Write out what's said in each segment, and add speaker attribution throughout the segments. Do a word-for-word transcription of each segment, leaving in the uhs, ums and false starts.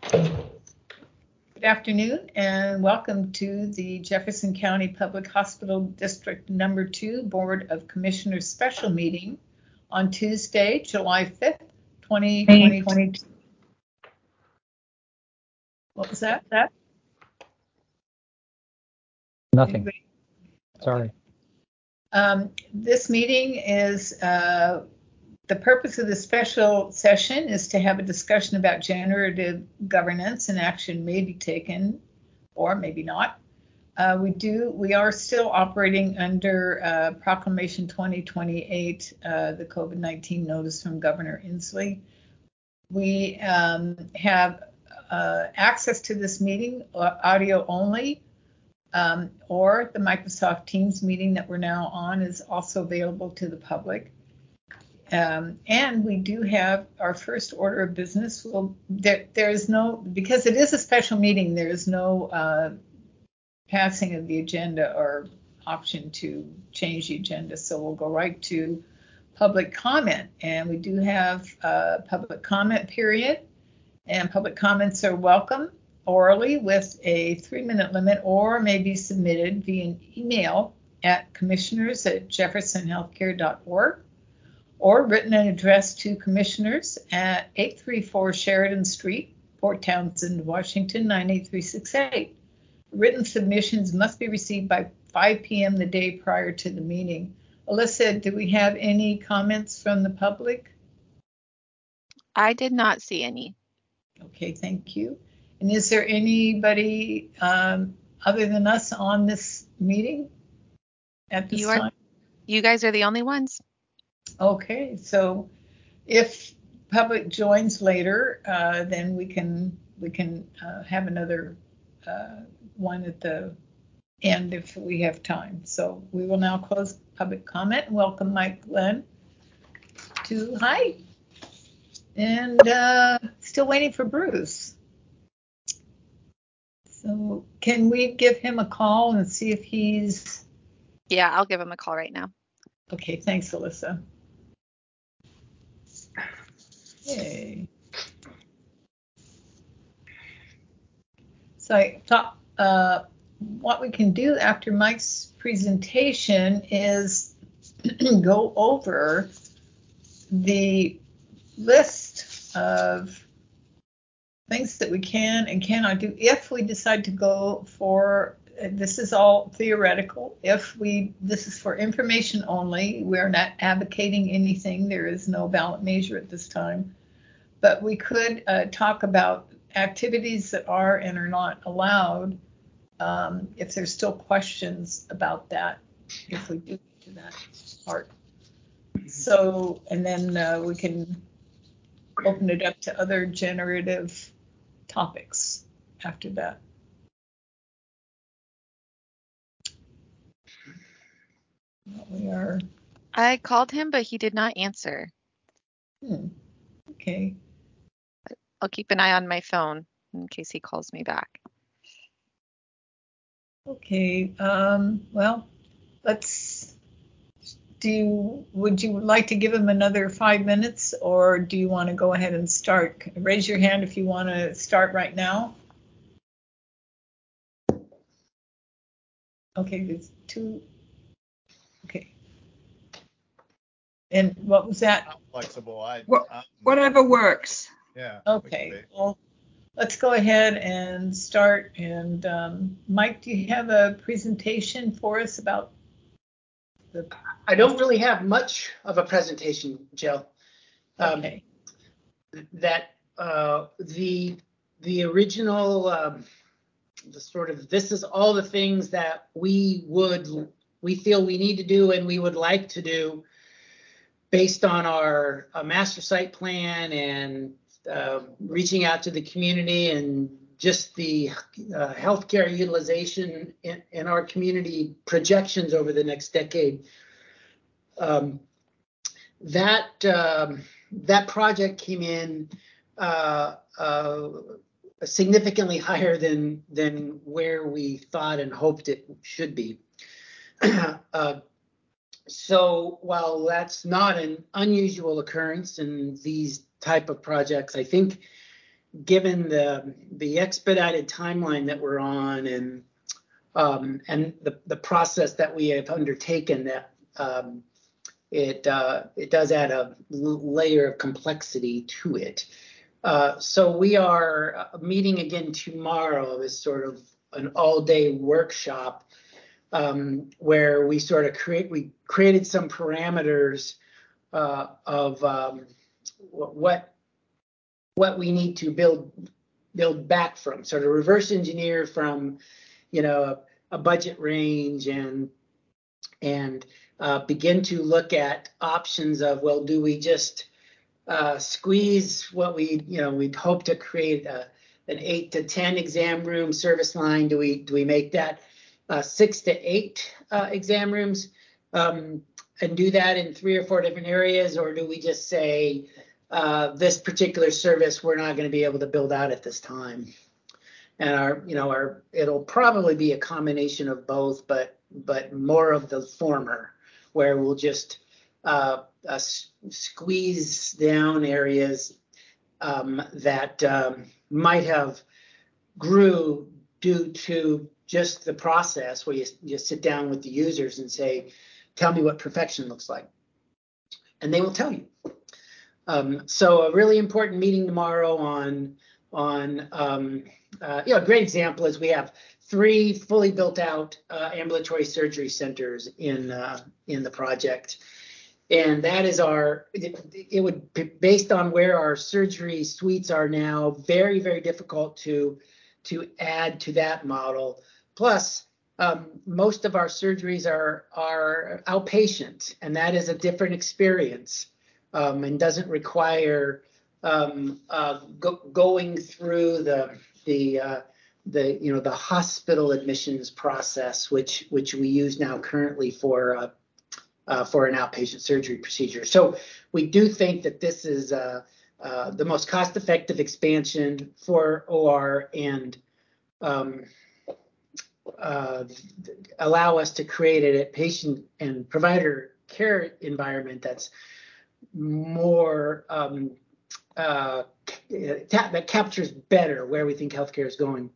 Speaker 1: Good afternoon and welcome to the Jefferson County Public Hospital District Number Two Board of Commissioners Special Meeting on Tuesday, July fifth, twenty twenty-two. What was that? That?
Speaker 2: Nothing.
Speaker 1: Anybody?
Speaker 2: Sorry.
Speaker 1: Um, this meeting is, uh, the purpose of the special session is to have a discussion about generative governance, and action may be taken or maybe not. Uh, we do, we are still operating under uh, Proclamation twenty twenty-eight, uh, the COVID nineteen notice from Governor Inslee. We um, have uh, access to this meeting, uh, audio only. Um, or the Microsoft Teams meeting that we're now on is also available to the public. Um, and we do have our first order of business. Well, there, there is no, because it is a special meeting, there is no uh, passing of the agenda or option to change the agenda. So we'll go right to public comment. And we do have a public comment period, and public comments are welcome orally with a three minute limit, or may be submitted via an email at commissioners at jefferson healthcare dot org, or written and addressed to commissioners at eight three four Sheridan Street, Port Townsend, Washington, nine eight three six eight. Written submissions must be received by five p.m. the day prior to the meeting. Alyssa, do we have any comments from the public?
Speaker 3: I did not see any.
Speaker 1: Okay, thank you. And is there anybody um, other than us on this meeting at this
Speaker 3: you are,
Speaker 1: time?
Speaker 3: You guys are the only ones.
Speaker 1: Okay, so if public joins later, uh, then we can we can uh, have another uh, one at the end if we have time. So we will now close public comment and welcome Mike Glenn to hi. And uh, still waiting for Bruce. So can we give him a call and see if he's...
Speaker 3: Yeah, I'll give him a call right now.
Speaker 1: Okay, thanks, Alyssa. Okay. So I thought uh, what we can do after Mike's presentation is go over the list of things that we can and cannot do if we decide to go for, this is all theoretical, if we, this is for information only, we're not advocating anything, there is no ballot measure at this time, but we could uh, talk about activities that are and are not allowed, um, if there's still questions about that, if we do to that part. So, and then uh, we can open it up to other generative topics after that. We are.
Speaker 3: I called him, but he did not answer.
Speaker 1: Hmm. Okay.
Speaker 3: I'll keep an eye on my phone in case he calls me back.
Speaker 1: Okay. Um, well, let's do. You, would you like to give him another five minutes, or do you want to go ahead and start? Raise your hand if you want to start right now. Okay, there's two. Okay. And what was that?
Speaker 4: I'm flexible. I,
Speaker 5: What,
Speaker 4: I'm,
Speaker 5: whatever works.
Speaker 4: yeah.
Speaker 1: Okay. Well, let's go ahead and start. And um, Mike, do you have a presentation for us about the?
Speaker 6: I don't really have much of a presentation, Jill. Um,
Speaker 1: Okay.
Speaker 6: That uh, the the original, um, the sort of, this is all the things that we would, we feel we need to do and we would like to do based on our uh, master site plan and uh, reaching out to the community and just the uh, healthcare utilization in, in our community projections over the next decade. Um, that um, that project came in uh, uh, significantly higher than than where we thought and hoped it should be. uh, so while that's not an unusual occurrence in these type of projects, I think given the the expedited timeline that we're on and um, and the, the process that we have undertaken, that um, it uh, it does add a layer of complexity to it. Uh, so we are meeting again tomorrow as sort of an all-day workshop um, where we sort of create we created some parameters uh, of um, what what we need to build build back from, sort of reverse engineer from, you know, a, a budget range and and uh, begin to look at options of, well, do we just uh, squeeze what we, you know, we'd hope to create a, an eight to ten exam room service line? Do we do we make that uh, six to eight uh, exam rooms um, and do that in three or four different areas, or do we just say uh, this particular service we're not going to be able to build out at this time? And our, you know, our it'll probably be a combination of both, but but more of the former, where we'll just uh, uh, squeeze down areas um, that um, might have grew due to just the process where you, you sit down with the users and say, tell me what perfection looks like. And they will tell you. Um, so a really important meeting tomorrow on, on um, uh, you know, a great example is we have three fully built out uh, ambulatory surgery centers in, uh, in the project. And that is our, it, it would be based on where our surgery suites are now, very, very difficult to, to add to that model. Plus, um, most of our surgeries are, are outpatient, and that is a different experience um, and doesn't require um, uh, go, going through the, the, uh, the, you know, the hospital admissions process, which, which we use now currently for uh, Uh, for an outpatient surgery procedure. So we do think that this is uh, uh, the most cost-effective expansion for O R and um, uh, allow us to create a patient and provider care environment that's more um, uh, that captures better where we think healthcare is going.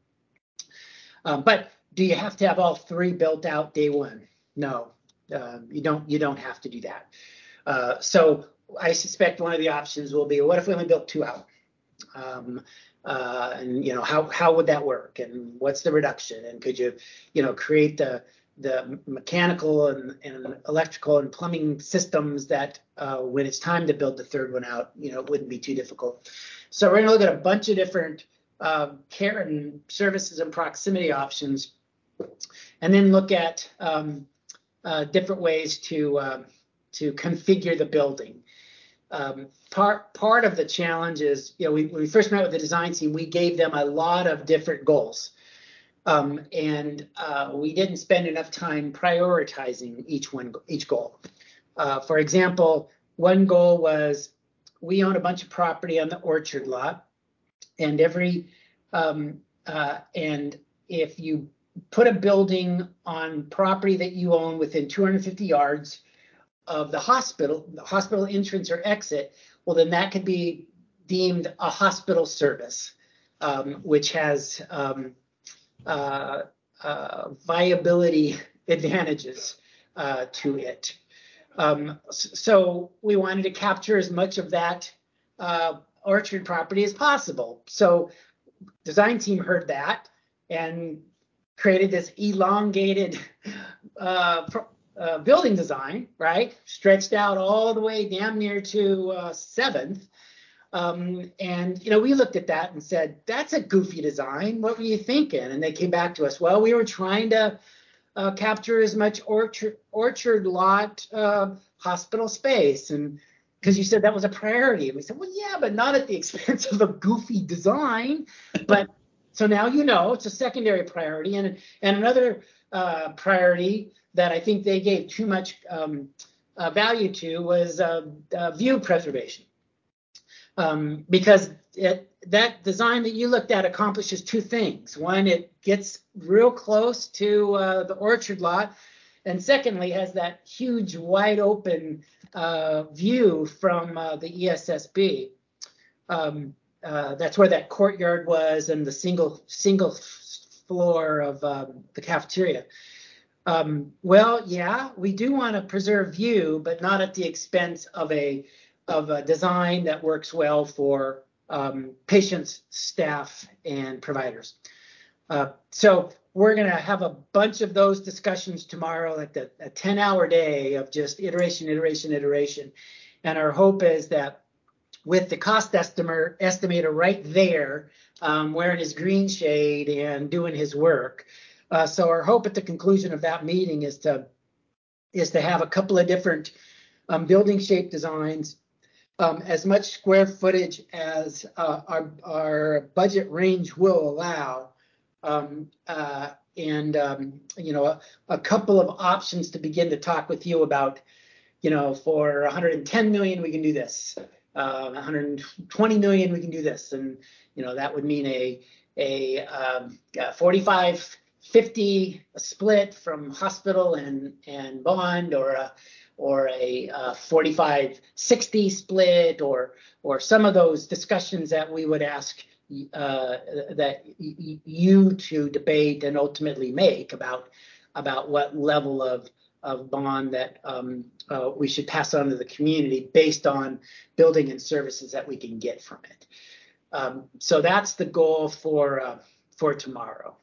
Speaker 6: Um, but do you have to have all three built out day one? No. Uh, you don't you don't have to do that. Uh, so I suspect one of the options will be, what if we only built two out? Um, uh, and you know, how how would that work? And what's the reduction? And could you, you know, create the the mechanical and, and electrical and plumbing systems that uh, when it's time to build the third one out, you know, it wouldn't be too difficult. So we're going to look at a bunch of different uh, care and services and proximity options, and then look at um, Uh, different ways to um, to configure the building. Um, part part of the challenge is, you know, we, when we first met with the design team, we gave them a lot of different goals, um, and uh, we didn't spend enough time prioritizing each one, each goal. Uh, for example, one goal was, we own a bunch of property on the orchard lot, and every um, uh, and if you put a building on property that you own within two hundred fifty yards of the hospital, the hospital entrance or exit, well, then that could be deemed a hospital service, um, which has um, uh, uh, viability advantages uh, to it. Um, so we wanted to capture as much of that uh, orchard property as possible. So design team heard that and created this elongated uh, uh, building design, right? Stretched out all the way damn near to uh, seventh. Um, and, you know, we looked at that and said, that's a goofy design. What were you thinking? And they came back to us, well, we were trying to uh, capture as much orchard, orchard lot uh, hospital space. And because you said that was a priority. And we said, well, yeah, but not at the expense of a goofy design. But so now you know it's a secondary priority. And, and another uh, priority that I think they gave too much um, uh, value to was uh, uh, view preservation. Um, because it, that design that you looked at accomplishes two things. One, it gets real close to uh, the orchard lot. And secondly, has that huge wide open uh, view from uh, the E S S B. Um, uh, that's where that courtyard was and the single single floor of um, the cafeteria. Um, well, yeah, we do want to preserve view, but not at the expense of a of a design that works well for um, patients, staff, and providers. Uh, so we're going to have a bunch of those discussions tomorrow, like the, a ten hour day of just iteration, iteration, iteration. And our hope is that with the cost estimator, estimator right there, um, wearing his green shade and doing his work. Uh, so our hope at the conclusion of that meeting is to is to have a couple of different um, building shape designs, um, as much square footage as uh, our, our budget range will allow. Um, uh, and, um, you know, a, a couple of options to begin to talk with you about, you know, for one hundred ten million, we can do this. Uh, one hundred twenty million, we can do this. And, you know, that would mean a, a, um, a forty-five fifty split from hospital and, and bond, or a, or a uh, forty-five sixty split, or, or some of those discussions that we would ask uh, that y- you to debate and ultimately make about about what level of of bond that um, uh, we should pass on to the community based on building and services that we can get from it. Um, so that's the goal for uh, for tomorrow.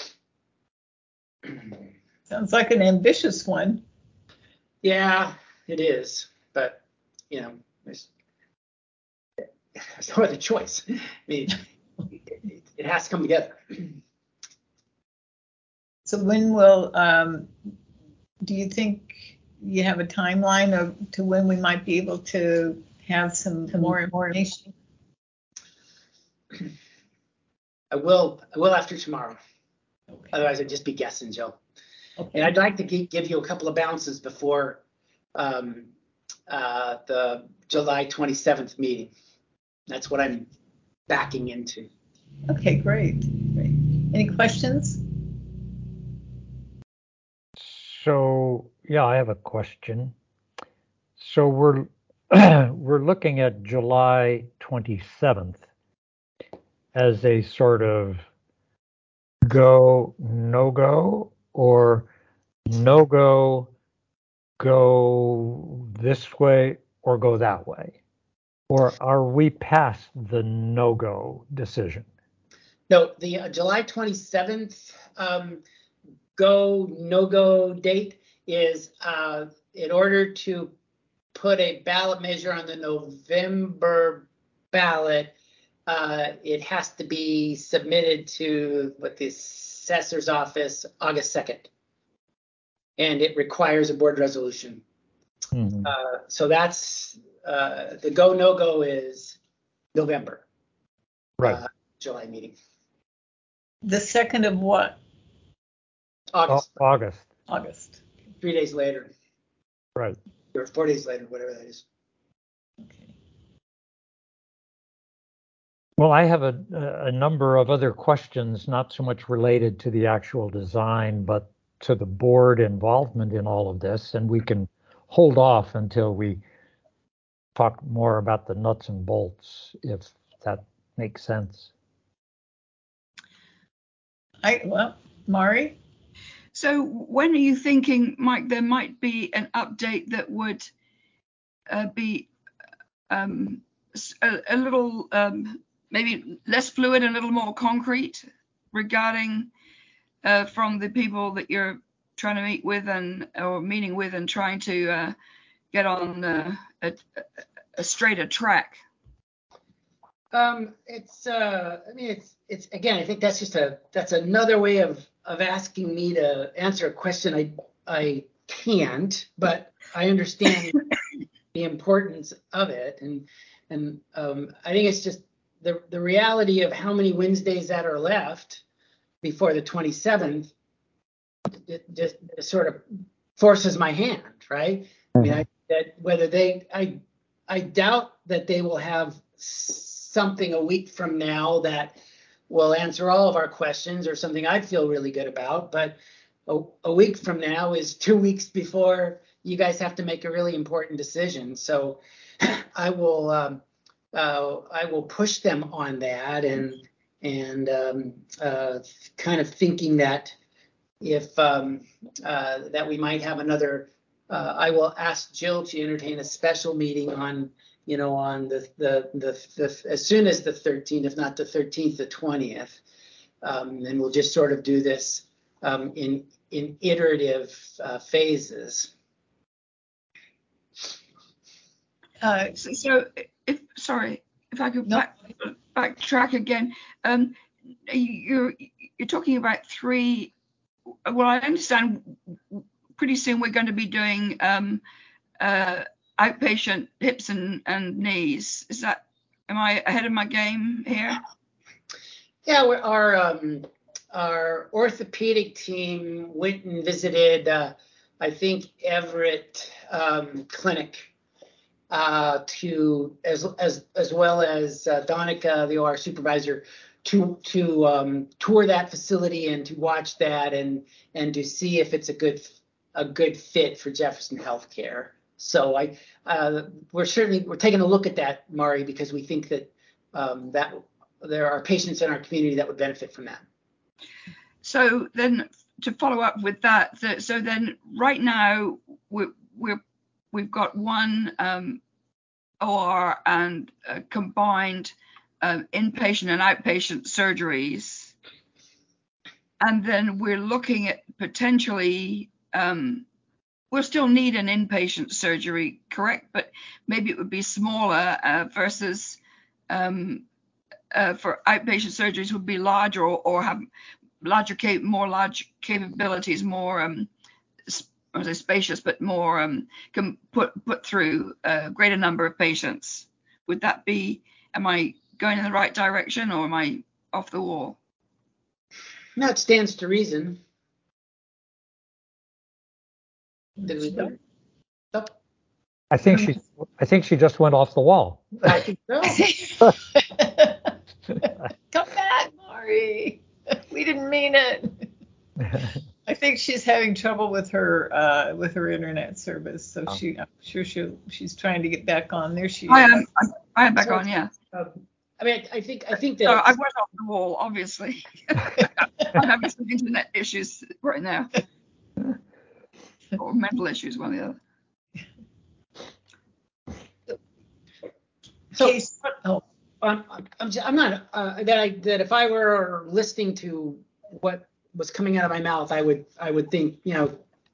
Speaker 1: Sounds like an ambitious one.
Speaker 6: Yeah, it is, but you know, there's, there's no other choice. I mean, it, it has to come together.
Speaker 1: So when will, um, do you think you have a timeline of to when we might be able to have some more information?
Speaker 6: I will. I will after tomorrow.
Speaker 1: Okay.
Speaker 6: Otherwise, I'd just be guessing, Jill.
Speaker 1: Okay.
Speaker 6: And I'd like to g- give you a couple of bounces before um, uh, the July twenty-seventh meeting. That's what I'm backing into.
Speaker 1: Okay, great. Great. Any questions?
Speaker 2: So, yeah, I have a question. So we're we're looking at July twenty-seventh as a sort of go, no go, or no go, go this way or go that way? Or are we past the no go decision?
Speaker 6: No, the uh, July twenty-seventh um, go, no go date is uh, in order to put a ballot measure on the November ballot, uh, it has to be submitted to what the assessor's office August second. And it requires a board resolution.
Speaker 2: Mm-hmm.
Speaker 6: Uh, so that's uh, the go, no go is November.
Speaker 2: Right.
Speaker 6: Uh, July meeting.
Speaker 1: The second of what?
Speaker 6: August.
Speaker 2: Au- August.
Speaker 1: August.
Speaker 6: Three days later.
Speaker 2: Right.
Speaker 6: Or four days later, whatever that is.
Speaker 1: Okay.
Speaker 2: Well, I have a, a number of other questions, not so much related to the actual design, but to the board involvement in all of this. And we can hold off until we talk more about the nuts and bolts, if that makes sense.
Speaker 1: I well, Mari.
Speaker 4: So when are you thinking, Mike, there might be an update that would uh, be um, a, a little, um, maybe less fluid and a little more concrete regarding uh, from the people that you're trying to meet with and or meeting with and trying to uh, get on uh, a, a straighter track?
Speaker 6: Um, it's, uh, I mean, it's, it's, again, I think that's just a, that's another way of, of asking me to answer a question I, I can't, but I understand the importance of it. And, and, um, I think it's just the, the reality of how many Wednesdays that are left before the twenty-seventh, it just sort of forces my hand, right? Mm-hmm. I mean, I, that whether they, I, I doubt that they will have something a week from now that will answer all of our questions or something I'd feel really good about. But a, a week from now is two weeks before you guys have to make a really important decision. So I will, um, uh, I will push them on that, and and um, uh, kind of thinking that if um, uh, that we might have another. Uh, I will ask Jill to entertain a special meeting on, you know, on the the the, the as soon as the thirteenth, if not the thirteenth, the twentieth, um, and we'll just sort of do this um, in in iterative uh, phases.
Speaker 1: Uh,
Speaker 4: So, so if sorry, if I could
Speaker 1: No.
Speaker 4: back backtrack again, um, you're you're talking about three. Well, I understand. Pretty soon we're going to be doing um, uh, outpatient hips and, and knees. Is that? Am I ahead of my game here?
Speaker 6: Yeah, we're, our um, our orthopedic team went and visited, uh, I think, Everett um, Clinic. Uh, to as as as well as uh, Donica, the O R supervisor, to to um, tour that facility and to watch that and and to see if it's a good a good fit for Jefferson Healthcare. So I uh, we're certainly we're taking a look at that, Mari, because we think that um, that there are patients in our community that would benefit from that.
Speaker 4: So then, to follow up with that, so then right now we're we're we've got one um, O R and uh, combined uh, inpatient and outpatient surgeries. And then we're looking at potentially, um, we'll still need an inpatient surgery, correct? But maybe it would be smaller uh, versus um, uh, for outpatient surgeries would be larger or, or have larger, cap- more large capabilities, more um, I was say spacious, but more um, can put put through a greater number of patients. Would that be? Am I going in the right direction, or am I off the wall?
Speaker 6: That stands to reason. Did we?
Speaker 1: Nope.
Speaker 6: Nope.
Speaker 2: I think she I think she just went off the wall.
Speaker 6: I think so.
Speaker 1: Come back, Mari. We didn't mean it. I think she's having trouble with her uh, with her internet service, so
Speaker 2: Oh.
Speaker 1: she I'm sure she she's trying to get back on. There she
Speaker 4: I
Speaker 1: is.
Speaker 4: am. I, I am back
Speaker 6: So,
Speaker 4: on. Yeah.
Speaker 6: Um, I mean, I think I think that
Speaker 4: So I went off the wall, obviously. I'm having some internet issues right now, or mental issues, one or the other.
Speaker 6: so.
Speaker 1: Case, oh,
Speaker 6: Um, I'm, I'm not uh, that I that if I were listening to what was coming out of my mouth, I would I would think, you know,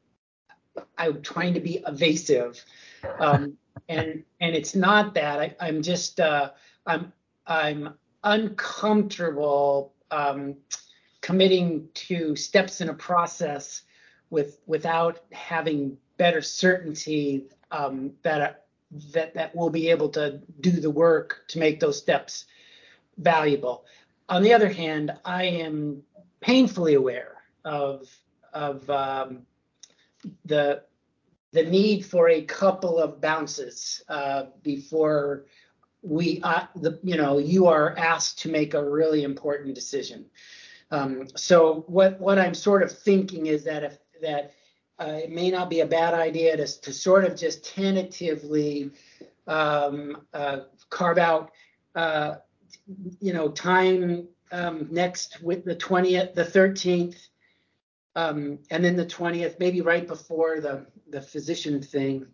Speaker 6: I'm trying to be evasive, um, and and it's not that. I, I'm just uh, I'm I'm uncomfortable um, committing to steps in a process with without having better certainty um, that that that we'll be able to do the work to make those steps valuable. On the other hand, I am painfully aware of of um, the the need for a couple of bounces uh, before we uh, the you know you are asked to make a really important decision. Um, so what what I'm sort of thinking is that if that uh, it may not be a bad idea to to sort of just tentatively um, uh, carve out uh, you know time um, next with the twentieth, the thirteenth, um, and then the twentieth, maybe right before the the physician thing,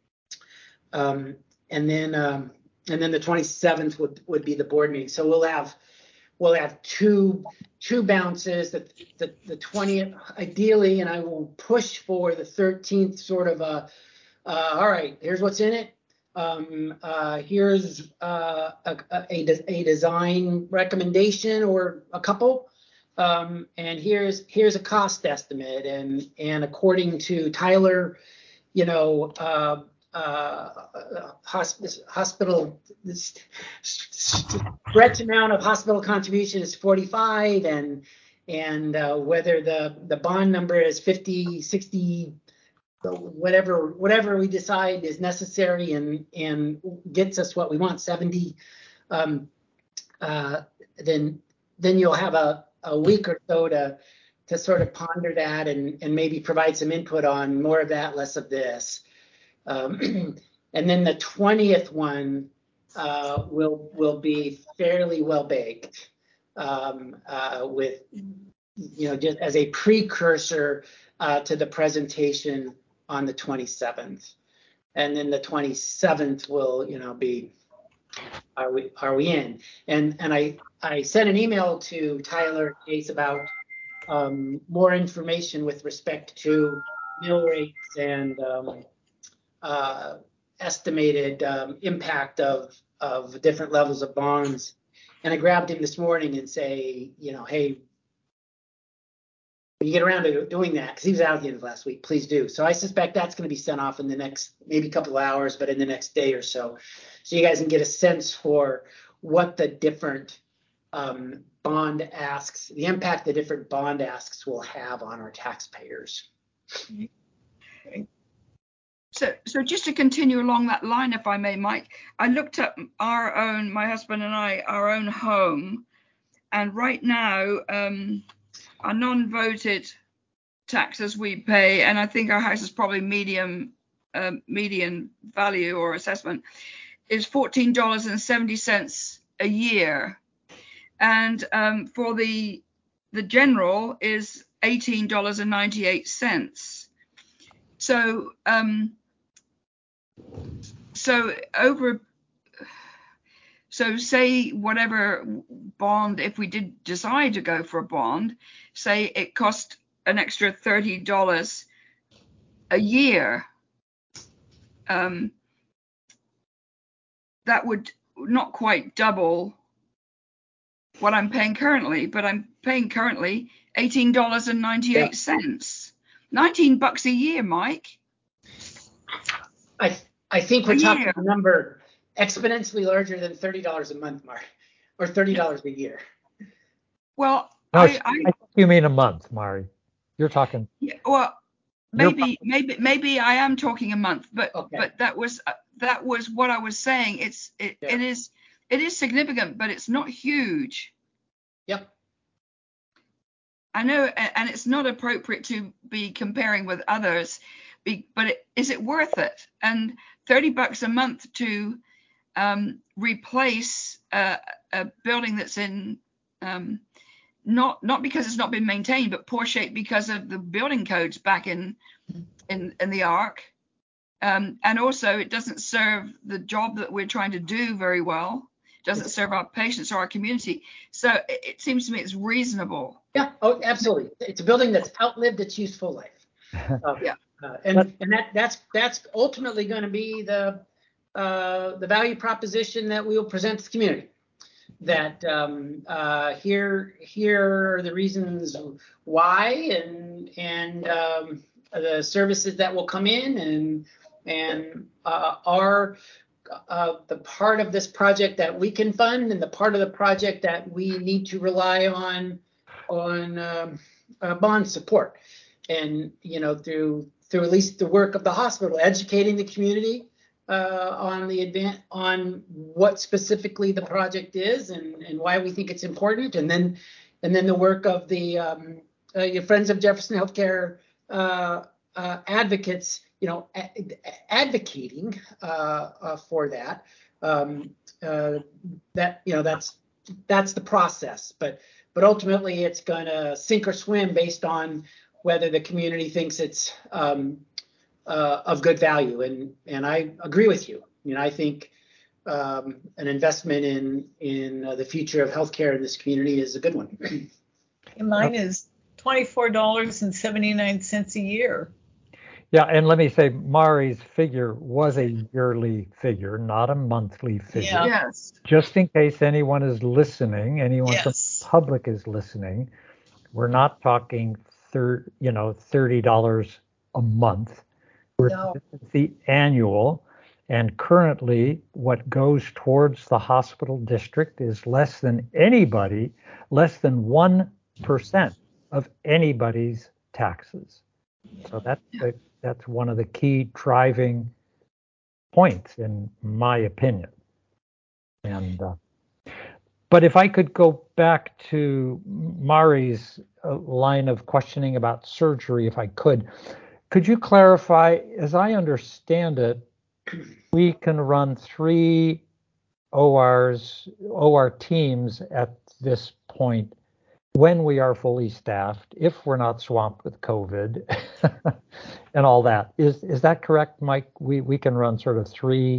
Speaker 6: um, and then um, and then the twenty-seventh would would be the board meeting. So we'll have we'll have two two bounces. The the, the twentieth ideally, and I will push for the thirteenth. Sort of a uh, all right. Here's what's in it. Um, uh, here's uh, a, a a design recommendation or a couple. Um, and here's here's a cost estimate, and and according to Tyler, you know, uh, uh, hospice, hospital this stretch amount of hospital contribution is forty-five, and and uh, whether the the bond number is fifty, sixty, whatever whatever we decide is necessary and and gets us what we want, seventy, um, uh, then then you'll have a a week or so to to sort of ponder that and and maybe provide some input on more of that, less of this. Um, and then the twentieth one, uh, will will be fairly well baked, um, uh, with, you know, just as a precursor uh, to the presentation on the twenty-seventh. And then the twenty-seventh will, you know, be, are we are we in? And and I I sent an email to Tyler Case about um, more information with respect to mill rates and um, uh, estimated um, impact of of different levels of bonds. And I grabbed him this morning and say, you know, hey, when you get around to doing that, because he was out at the end of last week, please do. So I suspect that's going to be sent off in the next maybe couple of hours, but in the next day or so, so you guys can get a sense for what the different um, bond asks, the impact the different bond asks will have on our taxpayers.
Speaker 4: So, so just to continue along that line, if I may, Mike, I looked up our own, my husband and I, our own home, and right now, um, our non-voted taxes we pay, and I think our house is probably medium, uh, median value or assessment, is fourteen dollars and seventy cents a year, and um, for the the general is eighteen dollars and ninety-eight cents. So, um, so over. So say whatever bond, if we did decide to go for a bond, say it cost an extra thirty dollars a year, um, that would not quite double what I'm paying currently, but I'm paying currently eighteen dollars and ninety-eight cents. Yeah. nineteen bucks a year, Mike.
Speaker 6: I I think we're talking a number exponentially larger than thirty dollars a month, Mark, or thirty dollars a year.
Speaker 4: Well,
Speaker 2: no,
Speaker 4: I, I,
Speaker 2: I think you mean a month, Mari. You're talking.
Speaker 4: Yeah, well, maybe, maybe, maybe I am talking a month, but okay. but that was uh, that was what I was saying. It's it, yeah. it is it is significant, but it's not huge.
Speaker 6: Yep.
Speaker 4: I know, and it's not appropriate to be comparing with others, but it, is it worth it? And thirty bucks a month to um, replace a, a building that's in um, not not because it's not been maintained, but poor shape because of the building codes back in in, in the arc, um, and also it doesn't serve the job that we're trying to do very well. It doesn't serve our patients or our community. So it, it seems to me it's reasonable.
Speaker 6: Yeah. Oh, absolutely. It's a building that's outlived its useful life. Uh, yeah. Uh, and and that that's that's ultimately going to be the uh, the value proposition that we will present to the community. That um, uh, here here are the reasons why, and and um, the services that will come in, and and uh, are uh, the part of this project that we can fund, and the part of the project that we need to rely on on um, uh, bond support, and you know through through at least the work of the hospital, educating the community Uh, on the advan- on what specifically the project is, and, and why we think it's important, and then and then the work of the um, uh, your Friends of Jefferson Healthcare uh, uh, advocates, you know, a- advocating uh, uh, for that. Um, uh, that you know that's that's the process, but but ultimately it's going to sink or swim based on whether the community thinks it's um, Uh, of good value, and and I agree with you. You know, I think um, an investment in in uh, the future of healthcare in this community is a good one.
Speaker 1: And mine is twenty-four dollars and seventy-nine cents a year.
Speaker 2: Yeah, and let me say, Mari's figure was a yearly figure, not a monthly figure.
Speaker 1: Yeah.
Speaker 4: Yes.
Speaker 2: Just in case anyone is listening, anyone
Speaker 1: Yes.
Speaker 2: from the public is listening, we're not talking thir- you know, thirty dollars a month.
Speaker 1: No.
Speaker 2: It's the annual, and currently what goes towards the hospital district is less than anybody, less than one percent of anybody's taxes. So that's the, that's one of the key driving points, in my opinion. And uh, but if I could go back to Mari's uh, line of questioning about surgery, if I could. Could you clarify, as I understand it, we can run three O Rs, O R teams at this point when we are fully staffed, if we're not swamped with COVID and all that. Is is that correct, Mike? We we can run sort of three.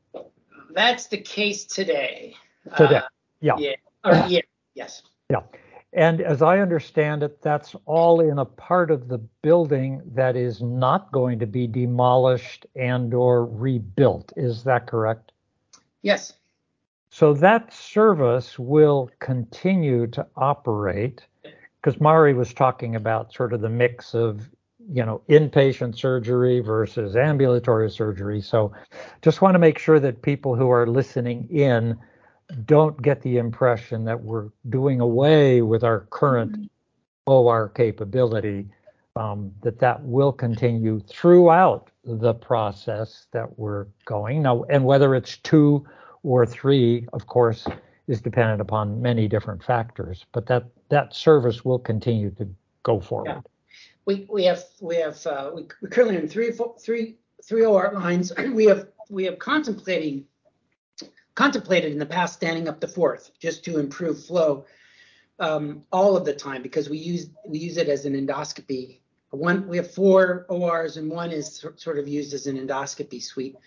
Speaker 6: That's the case today.
Speaker 2: Today,
Speaker 6: Uh,
Speaker 2: yeah.
Speaker 6: Yeah. Or, yeah. Yes.
Speaker 2: Yeah. And as I understand it, that's all in a part of the building that is not going to be demolished and or rebuilt. Is that correct?
Speaker 6: Yes.
Speaker 2: So that service will continue to operate, because Mari was talking about sort of the mix of, you know, inpatient surgery versus ambulatory surgery. So just want to make sure that people who are listening in don't get the impression that we're doing away with our current mm-hmm. O R capability, um, that that will continue throughout the process that we're going now. And whether it's two or three, of course, is dependent upon many different factors, but that that service will continue to go forward.
Speaker 6: Yeah. We we have we have uh, we, we're currently in three four, three three O R lines. We have we have contemplating contemplated in the past standing up the fourth just to improve flow um, all of the time, because we use we use it as an endoscopy. One we have four O Rs and one is sort of used as an endoscopy suite.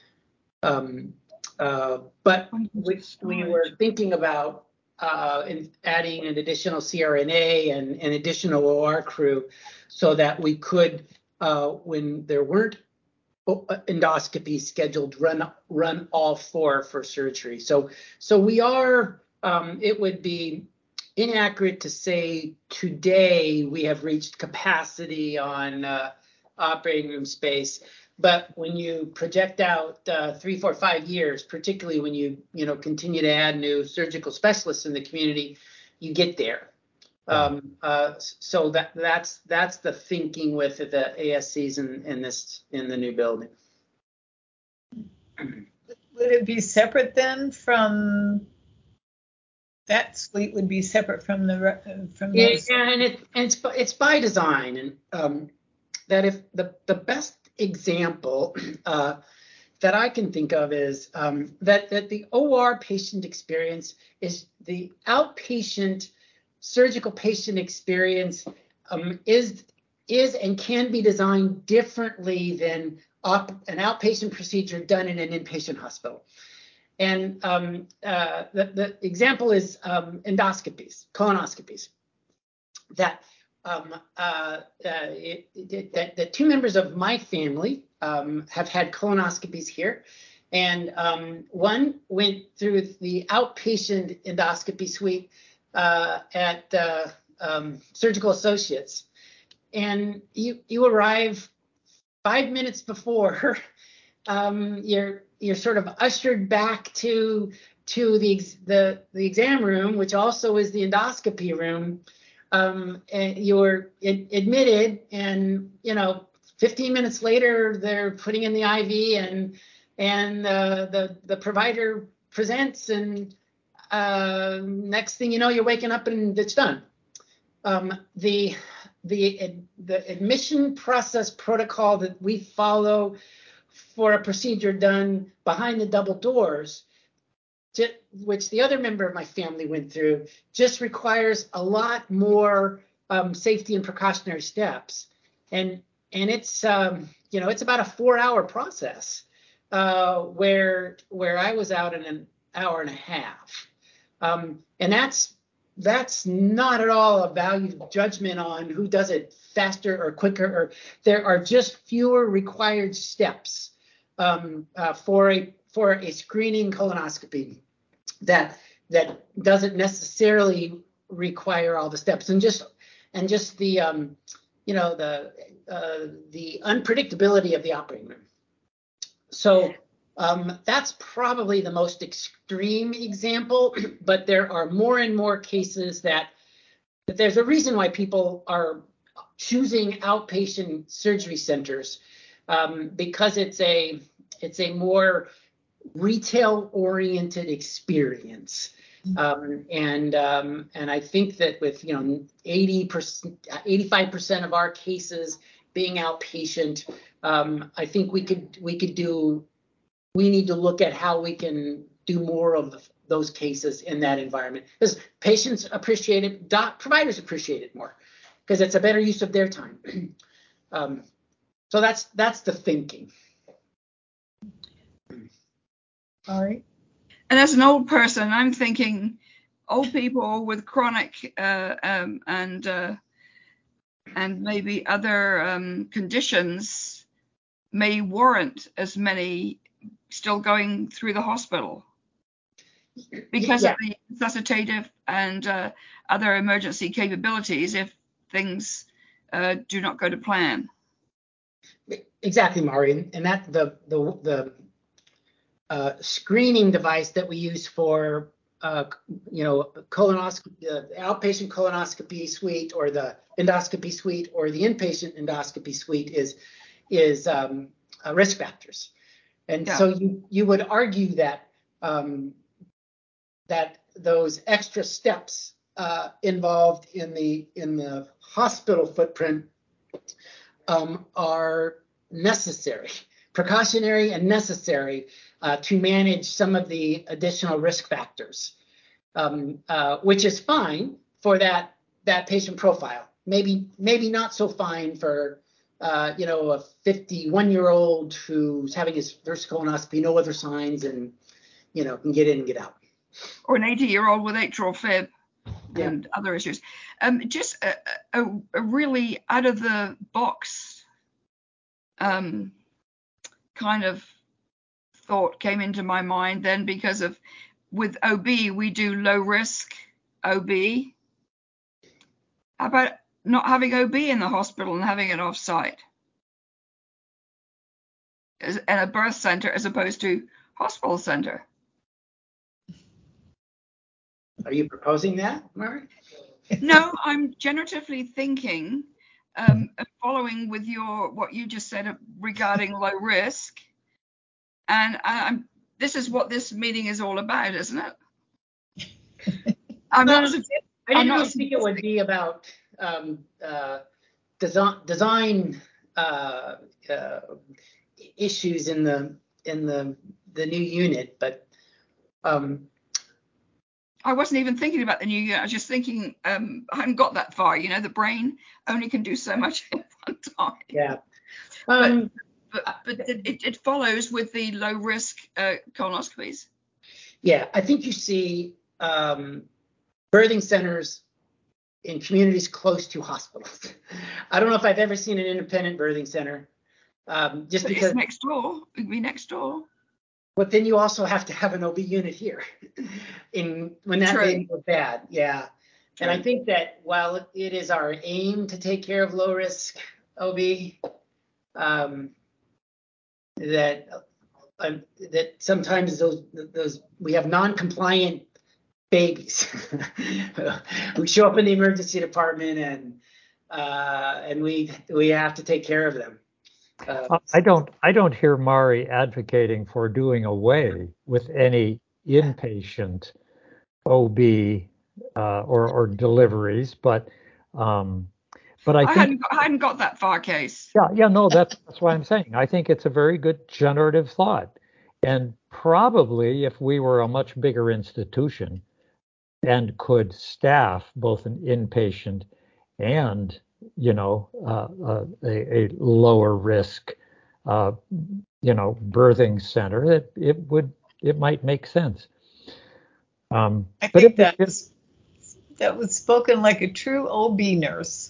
Speaker 6: Um, uh, but we, we were thinking about uh, in adding an additional C R N A and an additional O R crew so that we could, uh, when there weren't endoscopies scheduled, run run all four for surgery. So so we are, um, it would be inaccurate to say today we have reached capacity on uh, operating room space. But when you project out uh, three, four, five years, particularly when you you know continue to add new surgical specialists in the community, you get there. Um, uh, so that that's that's the thinking with the A S Cs in, in this in the new building.
Speaker 1: Would it be separate then from that suite? Would be separate from the from those?
Speaker 6: Yeah, and it and it's it's by design, and um, that if the the best example uh, that I can think of is um, that that the O R patient experience is the outpatient surgical patient experience um, is is and can be designed differently than op, an outpatient procedure done in an inpatient hospital. And um, uh, the, the example is um, endoscopies, colonoscopies. That um, uh, uh, it, it, that the two members of my family um, have had colonoscopies here, and um, one went through the outpatient endoscopy suite uh, at uh, um, Surgical Associates, and you you arrive five minutes before um, you're you're sort of ushered back to to the the the exam room, which also is the endoscopy room. Um, and you're ad- admitted, and you know, fifteen minutes later, they're putting in the I V, and and uh, the the provider presents, and uh, next thing you know, you're waking up and it's done. Um, the the the admission process protocol that we follow for a procedure done behind the double doors, which the other member of my family went through, just requires a lot more um, safety and precautionary steps, and and it's um, you know it's about a four-hour process, uh, where where I was out in an hour and a half, um, and that's that's not at all a value judgment on who does it faster or quicker, or there are just fewer required steps um, uh, for a for a screening colonoscopy that that doesn't necessarily require all the steps, and just and just the um, you know the uh, the unpredictability of the operating room. So um, that's probably the most extreme example, but there are more and more cases that that there's a reason why people are choosing outpatient surgery centers, um, because it's a it's a more retail-oriented experience, um, and um, and I think that with you know eighty percent, eighty-five percent of our cases being outpatient, um, I think we could we could do. We need to look at how we can do more of the, those cases in that environment, because patients appreciate it, doc, providers appreciate it more, because it's a better use of their time. um, so that's that's the thinking.
Speaker 1: All right.
Speaker 4: And as an old person, I'm thinking old people with chronic uh, um, and uh, and maybe other um, conditions may warrant as many still going through the hospital because
Speaker 6: Yeah.
Speaker 4: of the resuscitative and uh, other emergency capabilities if things uh, do not go to plan.
Speaker 6: Exactly, Mari, and that the the the uh, screening device that we use for uh, you know colonoscopy, the outpatient colonoscopy suite, or the endoscopy suite, or the inpatient endoscopy suite is is um, uh, risk factors, and
Speaker 4: Yeah.
Speaker 6: so you you would argue that um, that those extra steps uh, involved in the in the hospital footprint um, are necessary, precautionary and necessary uh, to manage some of the additional risk factors, um, uh, which is fine for that that patient profile. Maybe maybe not so fine for uh, you know a fifty-one year old who's having his first colonoscopy, no other signs, and you know can get in and get out.
Speaker 4: Or an eighty year old with atrial fib
Speaker 6: Yeah.
Speaker 4: and other issues. Um, just a, a, a really out of the box um, kind of thought came into my mind then, because of with O B, we do low risk O B. How about not having O B in the hospital and having it off site as, at a birth center as opposed to hospital center?
Speaker 6: Are you proposing that, Mari?
Speaker 4: No, I'm generatively thinking, um, following with your what you just said regarding low risk, and I, I'm. This is what this meeting is all about, isn't it? I'm
Speaker 6: Well,
Speaker 4: not.
Speaker 6: I didn't
Speaker 4: I'm not
Speaker 6: really think it would be about um, uh, design design uh, uh, issues in the in the the new unit, but um,
Speaker 4: I wasn't even thinking about the new unit. I was just thinking, um, I hadn't got that far. You know, the brain only can do so much at one time.
Speaker 6: yeah. Um,
Speaker 4: But but it, it follows with the low risk uh, colonoscopies.
Speaker 6: yeah, I think you see um, birthing centers in communities close to hospitals. I don't know if I've ever seen an independent birthing center, um, just
Speaker 4: But
Speaker 6: because.
Speaker 4: it's next door. It'd be next door.
Speaker 6: But then you also have to have an O B unit here in when that
Speaker 4: True.
Speaker 6: baby goes bad. Yeah. And I
Speaker 4: True.
Speaker 6: think that while it is our aim to take care of low risk O B, um, that uh, that sometimes those those we have non-compliant babies who show up in the emergency department, and uh, and we we have to take care of them. Uh,
Speaker 2: I don't I don't hear Mari advocating for doing away with any inpatient O B uh, or or deliveries, but um, but I
Speaker 4: I
Speaker 2: think
Speaker 4: hadn't got, I hadn't got that far, Case.
Speaker 2: yeah yeah no that's that's why I'm saying I think it's a very good generative thought, and probably if we were a much bigger institution and could staff both an inpatient and you know uh, uh, a, a lower risk uh, you know birthing center, it it would it might make sense. Um,
Speaker 1: I
Speaker 2: but
Speaker 1: think
Speaker 2: if, if,
Speaker 1: that's that was spoken like a true O B nurse.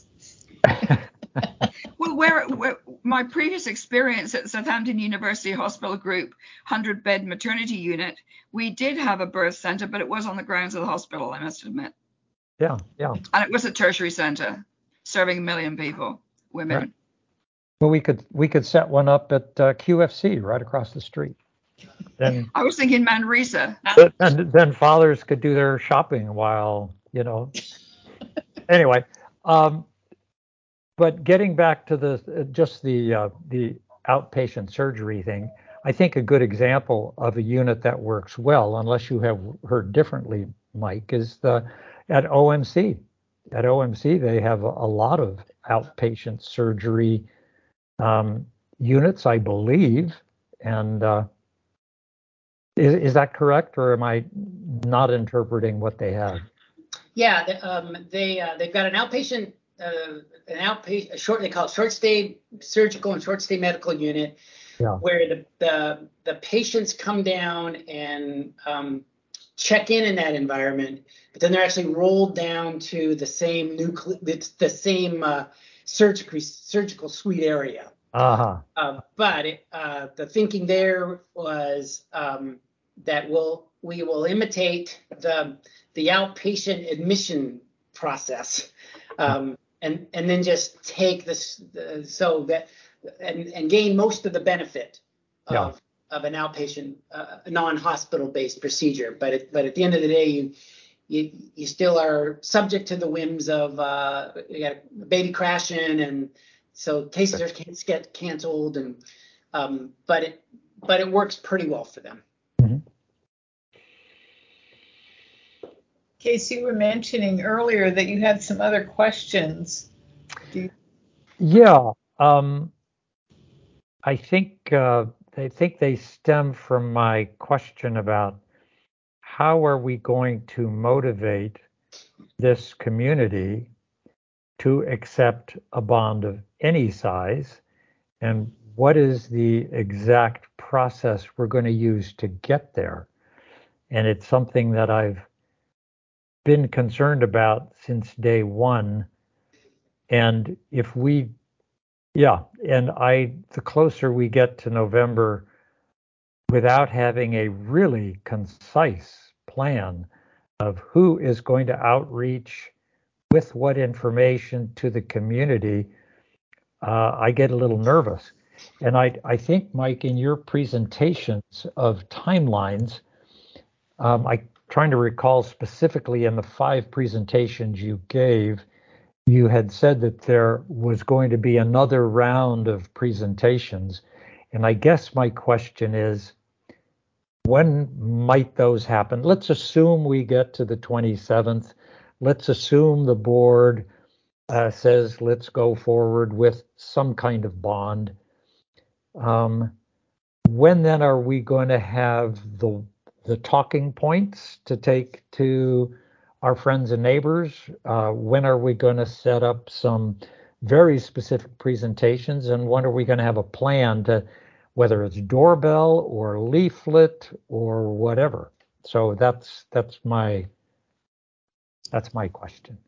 Speaker 4: Well, where, where my previous experience at Southampton University Hospital Group one hundred bed maternity unit, we did have a birth center, but it was on the grounds of the hospital, I must admit.
Speaker 2: yeah yeah
Speaker 4: And it was a tertiary center serving a million people, women.
Speaker 2: right. Well, we could we could set one up at uh, Q F C right across the street. Then
Speaker 4: I was thinking Manresa.
Speaker 2: and then fathers could do their shopping while you know. Anyway, um, but getting back to the uh, just the uh, the outpatient surgery thing, I think a good example of a unit that works well, unless you have heard differently, Mike, is the at O M C. At O M C, they have a, a lot of outpatient surgery um, units, I believe, and uh, Is, is that correct, or am I not interpreting what they have?
Speaker 6: Yeah, the, um, they uh, they've got an outpatient, uh, an outpatient, a short they call it short stay surgical and short stay medical unit,
Speaker 2: Yeah.
Speaker 6: where the the the patients come down and um, check in in that environment, but then they're actually rolled down to the same nucle it's the same uh, surgical surgical suite area.
Speaker 2: Uh-huh.
Speaker 6: Uh, but it, uh, the thinking there was um, that we'll we will imitate the the outpatient admission process, um, and and then just take this uh, so that and and gain most of the benefit of
Speaker 2: Yeah.
Speaker 6: of an outpatient uh, non-hospital based procedure. But it, but at the end of the day, you you you still are subject to the whims of uh, you got a baby crashing, and so cases are can get canceled, and um, but it but it works pretty well for them.
Speaker 2: Mm-hmm.
Speaker 1: Casey, you were mentioning earlier that you had some other questions. Do you-
Speaker 2: Yeah, um, I think uh, I think they stem from my question about how are we going to motivate this community to accept a bond of any size, and what is the exact process we're going to use to get there? And it's something that I've been concerned about since day one. And if we, yeah, and I, the closer we get to November without having a really concise plan of who is going to outreach with what information to the community, uh, I get a little nervous. And I, I think, Mike, in your presentations of timelines, um, I'm trying to recall specifically in the five presentations you gave, you had said that there was going to be another round of presentations. And I guess my question is, when might those happen? Let's assume we get to the twenty-seventh. Let's assume the board uh, says, let's go forward with some kind of bond. Um, when then are we going to have the the talking points to take to our friends and neighbors? Uh, when are we going to set up some very specific presentations? And when are we going to have a plan to, whether it's doorbell or leaflet or whatever? So that's that's my that's my question.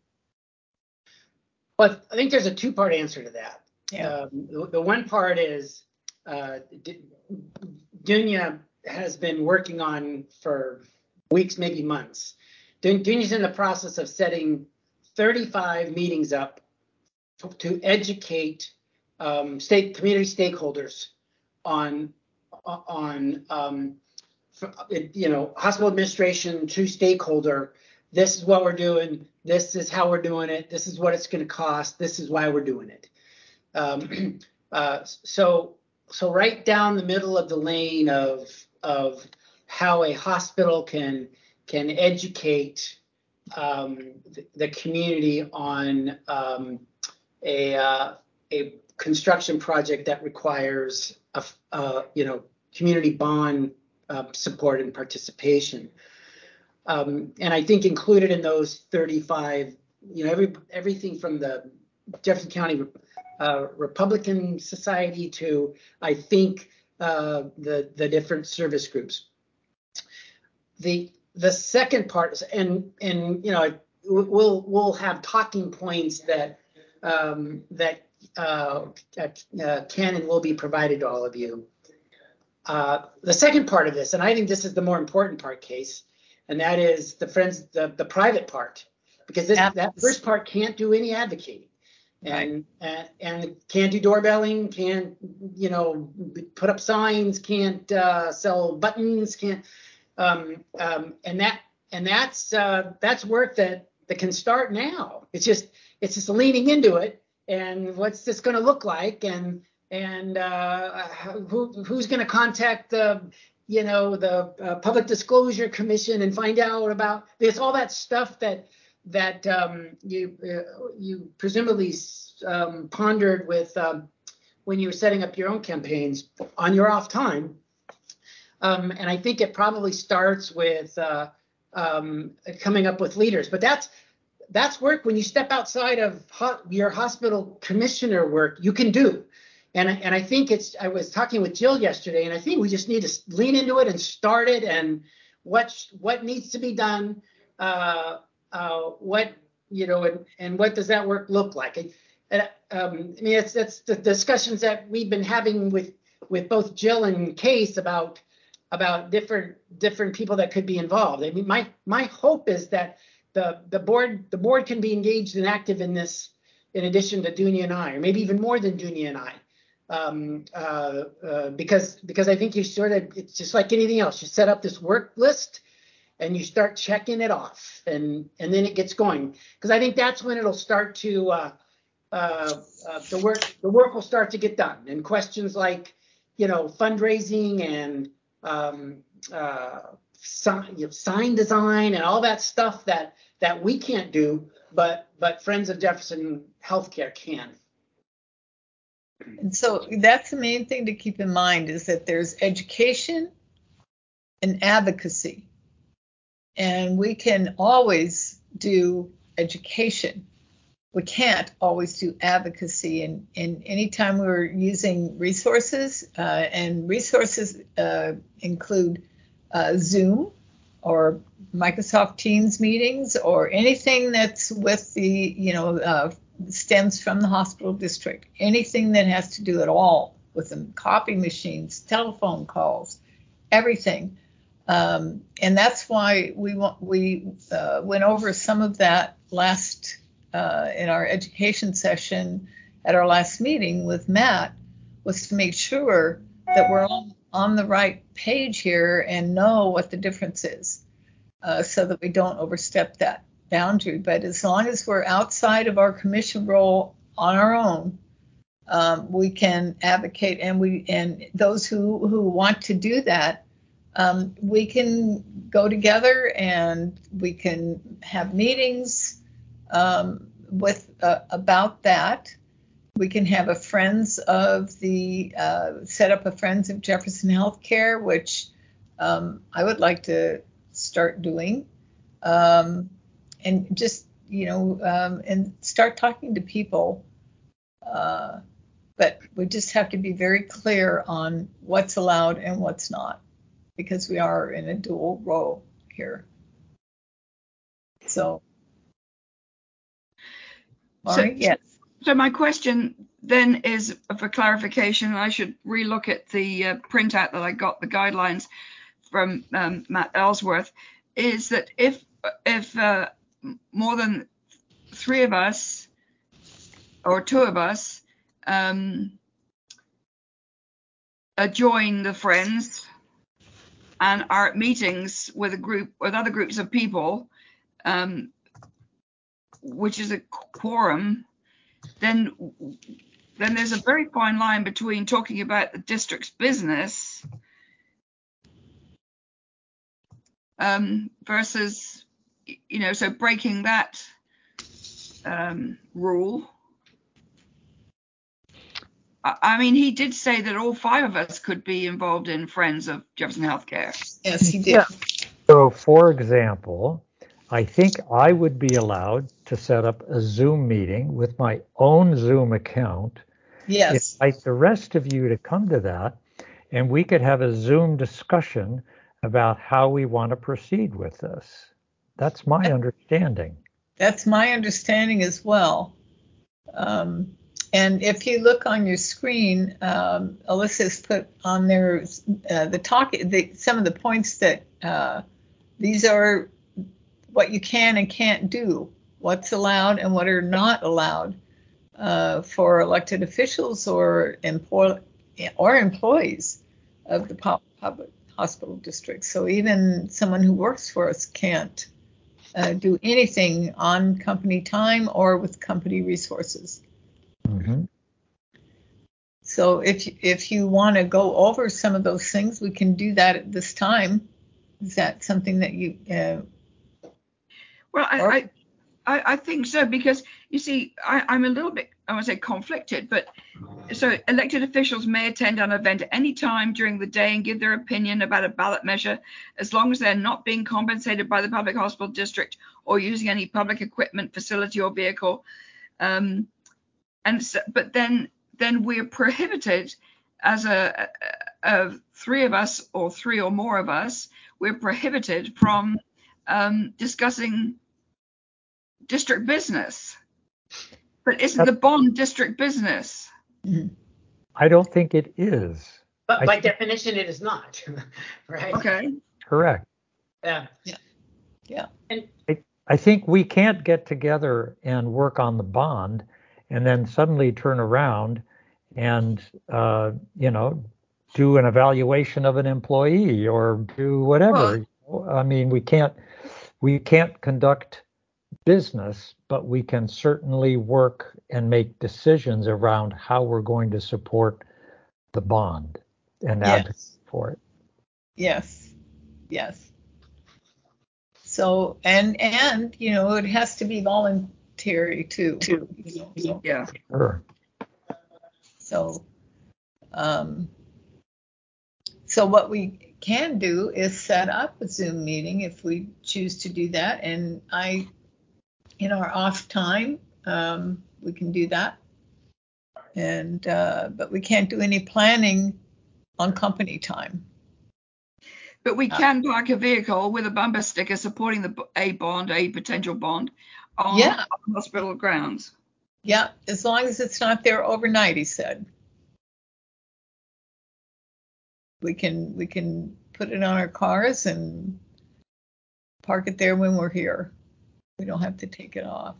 Speaker 6: But I think there's a two-part answer to that.
Speaker 1: Yeah.
Speaker 6: Um, the, the one part is uh, D- Dunya has been working on for weeks, maybe months. Dun- Dunya's in the process of setting thirty-five meetings up to, to educate um, state community stakeholders on on um, for, you know hospital administration to stakeholder. This is what we're doing. This is how we're doing it. This is what it's going to cost. This is why we're doing it. Um, uh, so, so right down the middle of the lane of of how a hospital can can educate um, the, the community on um, a uh, a construction project that requires a uh, you know community bond uh, support and participation. Um, and I think included in those thirty-five, you know, every everything from the Jefferson County uh, Republican Society to, I think, uh, the the different service groups. The the second part is, and and you know, we'll we'll have talking points that um, that uh, uh, can and will be provided to all of you. Uh, the second part of this, and I think this is the more important part, Case, and that is the friends, the, the private part, because this, that first part can't do any advocating, and, right. and and can't do doorbelling, can't you know put up signs, can't uh, sell buttons, can't, um, um, and that and that's uh, that's work that that can start now. It's just it's just leaning into it, and what's this going to look like, and and uh, who who's going to contact the you know the uh, Public Disclosure Commission and find out about this, all that stuff that that um, you uh, you presumably um, pondered with um, when you were setting up your own campaigns on your off time. Um, and I think it probably starts with uh, um, coming up with leaders. But that's that's work when you step outside of ho- your hospital commissioner work, you can do. And, and I think it's, I was talking with Jill yesterday, and I think we just need to lean into it and start it, and what what needs to be done, uh, uh, what, you know, and, and what does that work look like? And, um, I mean, it's, it's the discussions that we've been having with, with both Jill and Case about, about different, different people that could be involved. I mean, my, my hope is that the, the board, the board can be engaged and active in this, in addition to Dunia and I, or maybe even more than Dunia and I. Um, uh, uh, because because I think you sort of, it's just like anything else. You set up this work list and you start checking it off, and and then it gets going. Because I think that's when it'll start to uh, uh, uh, the work the work will start to get done. And questions like, you know, fundraising and um, uh, sign, you know, sign design and all that stuff that that we can't do, but but Friends of Jefferson Healthcare can.
Speaker 1: And so that's the main thing to keep in mind, is that there's education and advocacy. And we can always do education. We can't always do advocacy. And, and anytime we're using resources, uh, and resources uh, include uh, Zoom or Microsoft Teams meetings or anything that's with the, you know, uh, stems from the hospital district, anything that has to do at all with them, copy machines, telephone calls, everything. Um, and that's why we want, we uh, went over some of that last uh, in our education session at our last meeting with Matt, was to make sure that we're on, on the right page here and know what the difference is, uh, so that we don't overstep that boundary. But as long as we're outside of our commission role on our own, um, we can advocate, and we and those who who want to do that, um, we can go together and we can have meetings um, with uh, about that. We can have a Friends of the uh, set up a Friends of Jefferson Healthcare, which um, I would like to start doing. Um, and just, you know, um, and start talking to people. Uh, but we just have to be very clear on what's allowed and what's not, because we are in a dual role here. So, all
Speaker 4: So,
Speaker 1: right, yes.
Speaker 4: so my question then is, for clarification, I should relook at the uh, printout that I got, the guidelines from um, Matt Ellsworth, is that if if uh, more than three of us or two of us um, uh, join the Friends and are at meetings with a group, with other groups of people, um, which is a quorum, then then there's a very fine line between talking about the district's business um, versus, you know, so breaking that um, rule. I, I mean, he did say that all five of us could be involved in Friends of Jefferson Healthcare.
Speaker 1: Yes, he did.
Speaker 2: Yeah. So, for example, I think I would be allowed to set up a Zoom meeting with my own Zoom account.
Speaker 1: Yes.
Speaker 2: Invite the rest of you to come to that, and we could have a Zoom discussion about how we want to proceed with this. That's my understanding.
Speaker 1: That's my understanding as well. Um, and if you look on your screen, um, Alyssa's put on there uh, the talk, the, some of the points that uh, these are what you can and can't do, what's allowed and what are not allowed uh, for elected officials or employ or employees of the public hospital district. So even someone who works for us can't uh, do anything on company time or with company resources.
Speaker 2: Mm-hmm.
Speaker 1: So if if you want to go over some of those things, we can do that at this time. Is that something that you? Uh,
Speaker 4: well, I,
Speaker 1: or-
Speaker 4: I I I think so, because you see, I, I'm a little bit I want to say conflicted, but so elected officials may attend an event at any time during the day and give their opinion about a ballot measure, as long as they're not being compensated by the public hospital district or using any public equipment, facility, or vehicle. Um, and so, but then then we're prohibited as a, a, a three of us or three or more of us, we're prohibited from um, discussing district business. But isn't the bond district business?
Speaker 2: I don't think it is.
Speaker 6: But
Speaker 2: I
Speaker 6: by
Speaker 2: think-
Speaker 6: definition, it is not, right?
Speaker 4: Okay.
Speaker 2: Correct.
Speaker 6: Yeah.
Speaker 1: Yeah. Yeah.
Speaker 6: And
Speaker 2: I, I think we can't get together and work on the bond and then suddenly turn around and, uh, you know, do an evaluation of an employee or do whatever. I mean, we can't, we can't conduct business, but we can certainly work and make decisions around how we're going to support the bond and
Speaker 1: Yes.
Speaker 2: advocate for it.
Speaker 1: Yes. Yes. So, and, and, you know, it has to be voluntary too. You know, so,
Speaker 4: Yeah.
Speaker 2: Sure.
Speaker 1: so, um, so what we can do is set up a Zoom meeting if we choose to do that. And I, in our off time, um, we can do that. And, uh, but we can't do any planning on company time.
Speaker 4: But we can park a vehicle with a bumper sticker supporting the a bond, a potential bond, on,
Speaker 1: Yeah.
Speaker 4: on hospital grounds.
Speaker 1: Yeah, as long as it's not there overnight, he said. We can we can put it on our cars and park it there when we're here. We don't have to take it off.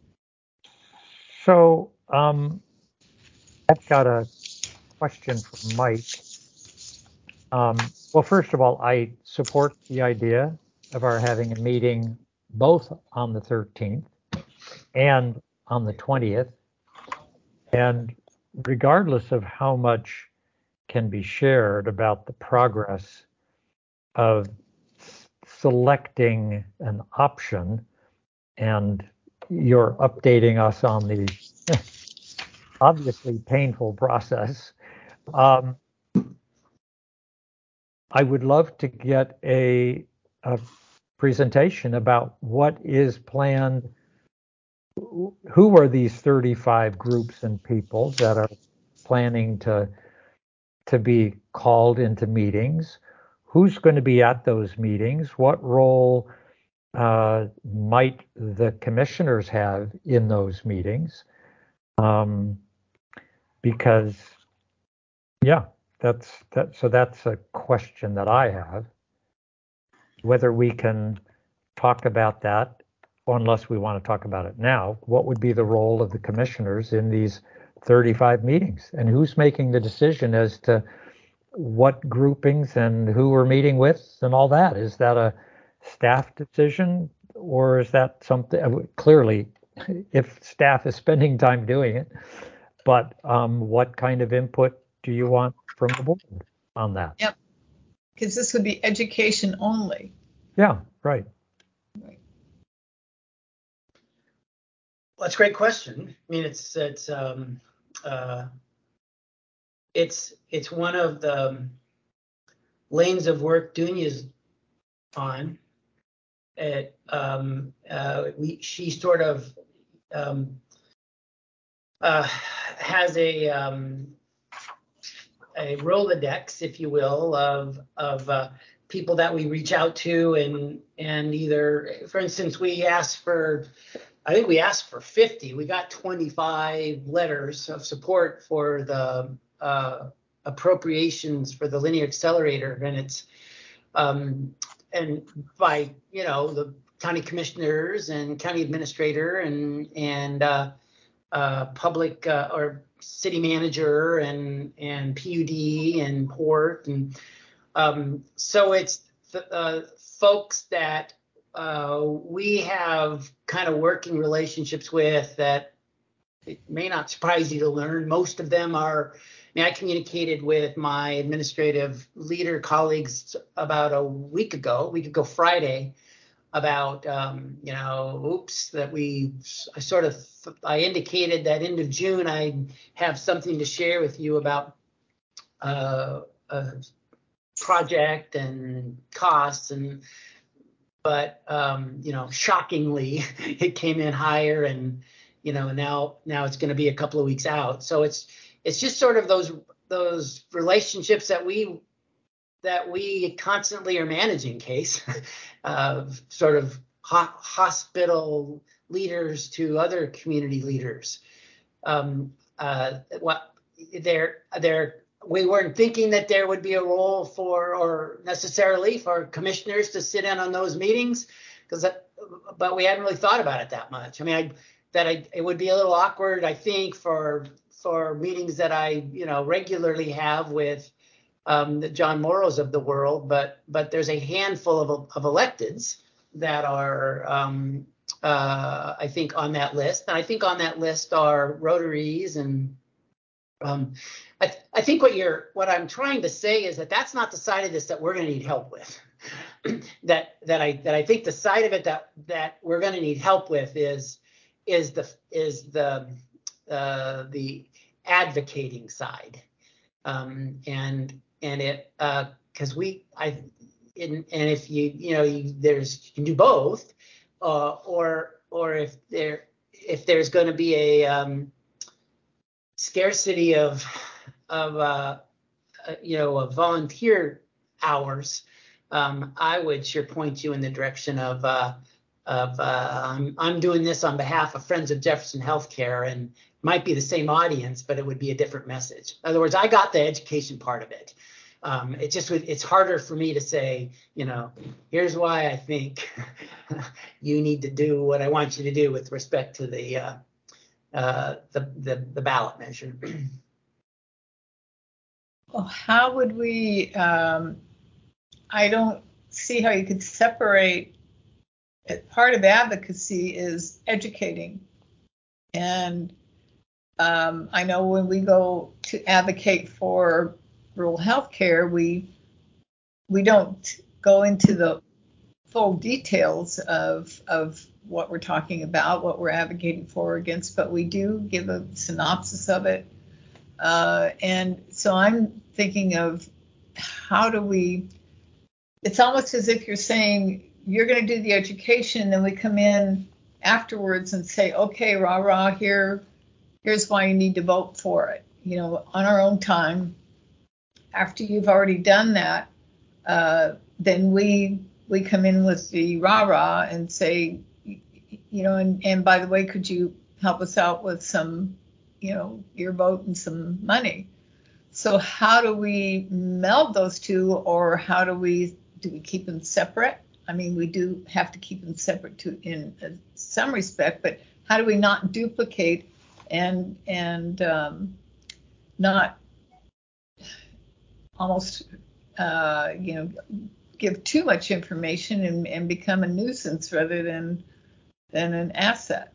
Speaker 2: So um, I've got a question for Mike. Um, well, first of all, I support the idea of our having a meeting both on the thirteenth and on the twentieth. And regardless of how much can be shared about the progress of selecting an option, and you're updating us on the obviously painful process. Um, I would love to get a, a presentation about what is planned. Who are these thirty-five groups and people that are planning to to be called into meetings? Who's going to be at those meetings? What role uh, might the commissioners have in those meetings? Um, because, yeah, that's that. So that's a question that I have. Whether we can talk about that, or unless we want to talk about it now, what would be the role of the commissioners in these thirty-five meetings? And who's making the decision as to what groupings and who we're meeting with and all that? Is that a staff decision, or is that something, clearly, if staff is spending time doing it, but um, what kind of input do you want from the board on that?
Speaker 1: Yep. Because this would be education only.
Speaker 2: Yeah, right.
Speaker 1: Right.
Speaker 6: Well, that's a great question. I mean, it's it's um, uh, it's it's one of the lanes of work Dunya's on. It um, uh, we she sort of um, uh, has a um, a Rolodex, if you will, of of uh, people that we reach out to, and and either, for instance, we asked for, I think we asked for fifty. We got twenty-five letters of support for the uh, appropriations for the linear accelerator, and it's um, and by you know the county commissioners and county administrator and and uh, uh, public uh, or city manager and and P U D and port, and um, so it's the uh, folks that uh, we have kind of working relationships with that it may not surprise you to learn. Most of them are, I mean, I communicated with my administrative leader colleagues about a week ago, a week ago Friday, about, um, you know, oops, that we, I sort of, I indicated that end of June, I have something to share with you about uh, a project and costs, and, but, um, you know, shockingly, it came in higher, and, you know, now, now it's going to be a couple of weeks out. So it's, it's just sort of those, those relationships that we, that we constantly are managing, Case, of sort of ho- hospital leaders to other community leaders. Um, uh, what there, there, we weren't thinking that there would be a role for, or necessarily for commissioners to sit in on those meetings, because, but we hadn't really thought about it that much. I mean, I, that I, it would be a little awkward, I think, for for meetings that I, you know, regularly have with um, the John Morrows of the world, but but there's a handful of, of electeds that are, um, uh, I think, on that list. And I think on that list are Rotaries, and um, I, th- I think what you're, what I'm trying to say is that that's not the side of this that we're going to need help with. that that I that I think the side of it that that we're going to need help with is is the is the uh, the advocating side, um, and and it because uh, we I and, and if you you know you, there's you can do both, uh, or or if there if there's going to be a um, scarcity of of uh, uh, you know of volunteer hours, um, I would sure point you in the direction of uh, of uh, I'm, I'm doing this on behalf of Friends of Jefferson Healthcare, and might be the same audience, but it would be a different message. In other words, I got the education part of it. Um, it just would, it's harder for me to say, you know, here's why I think you need to do what I want you to do with respect to the uh, uh, the, the the ballot measure.
Speaker 1: Well, how would we? Um, I don't see how you could separate. Part of advocacy is educating, and um, I know when we go to advocate for rural health care, we we don't go into the full details of of what we're talking about, what we're advocating for or against, but we do give a synopsis of it. Uh, and so I'm thinking of how do we, it's almost as if you're saying you're going to do the education, then we come in afterwards and say, okay, rah, rah, here, here's why you need to vote for it, you know, on our own time. After you've already done that, uh, then we we come in with the rah, rah and say, you know, and, and by the way, could you help us out with some, you know, your vote and some money? So how do we meld those two, or how do we do we keep them separate? I mean, we do have to keep them separate to in uh, some respect, but how do we not duplicate and and um, not almost uh, you know give too much information and, and become a nuisance rather than than an asset?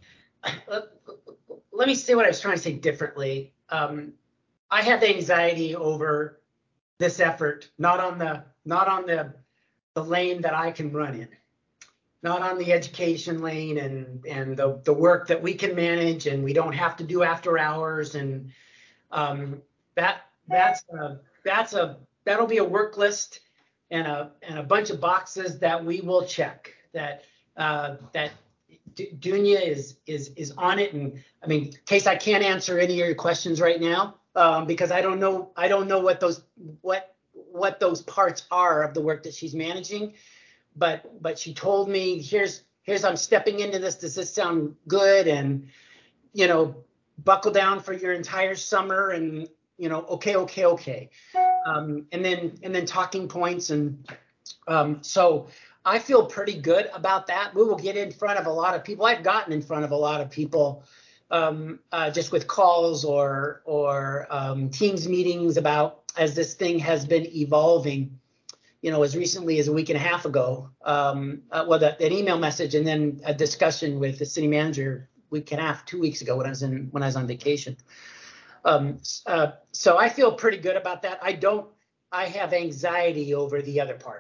Speaker 6: Let me say what I was trying to say differently. Um, I have anxiety over this effort, not on the not on the the lane that I can run in, not on the education lane and and the the work that we can manage and we don't have to do after hours, and um, that that's a, that's a that'll be a work list and a and a bunch of boxes that we will check. That uh, that D- Dunya is is is on it, and I mean, in case I can't answer any of your questions right now, um, because I don't know I don't know what those what what those parts are of the work that she's managing, but but she told me here's here's I'm stepping into this. Does this sound good? And you know, buckle down for your entire summer, and you know, okay, okay, okay, um, and then and then talking points, and um, so. I feel pretty good about that. We will get in front of a lot of people. I've gotten in front of a lot of people um, uh, just with calls or or um, Teams meetings about as this thing has been evolving. You know, as recently as a week and a half ago, um, uh, well, that, an email message and then a discussion with the city manager a week and a half, two weeks ago when I was in when I was on vacation. Um, uh, so I feel pretty good about that. I don't. I have anxiety over the other part.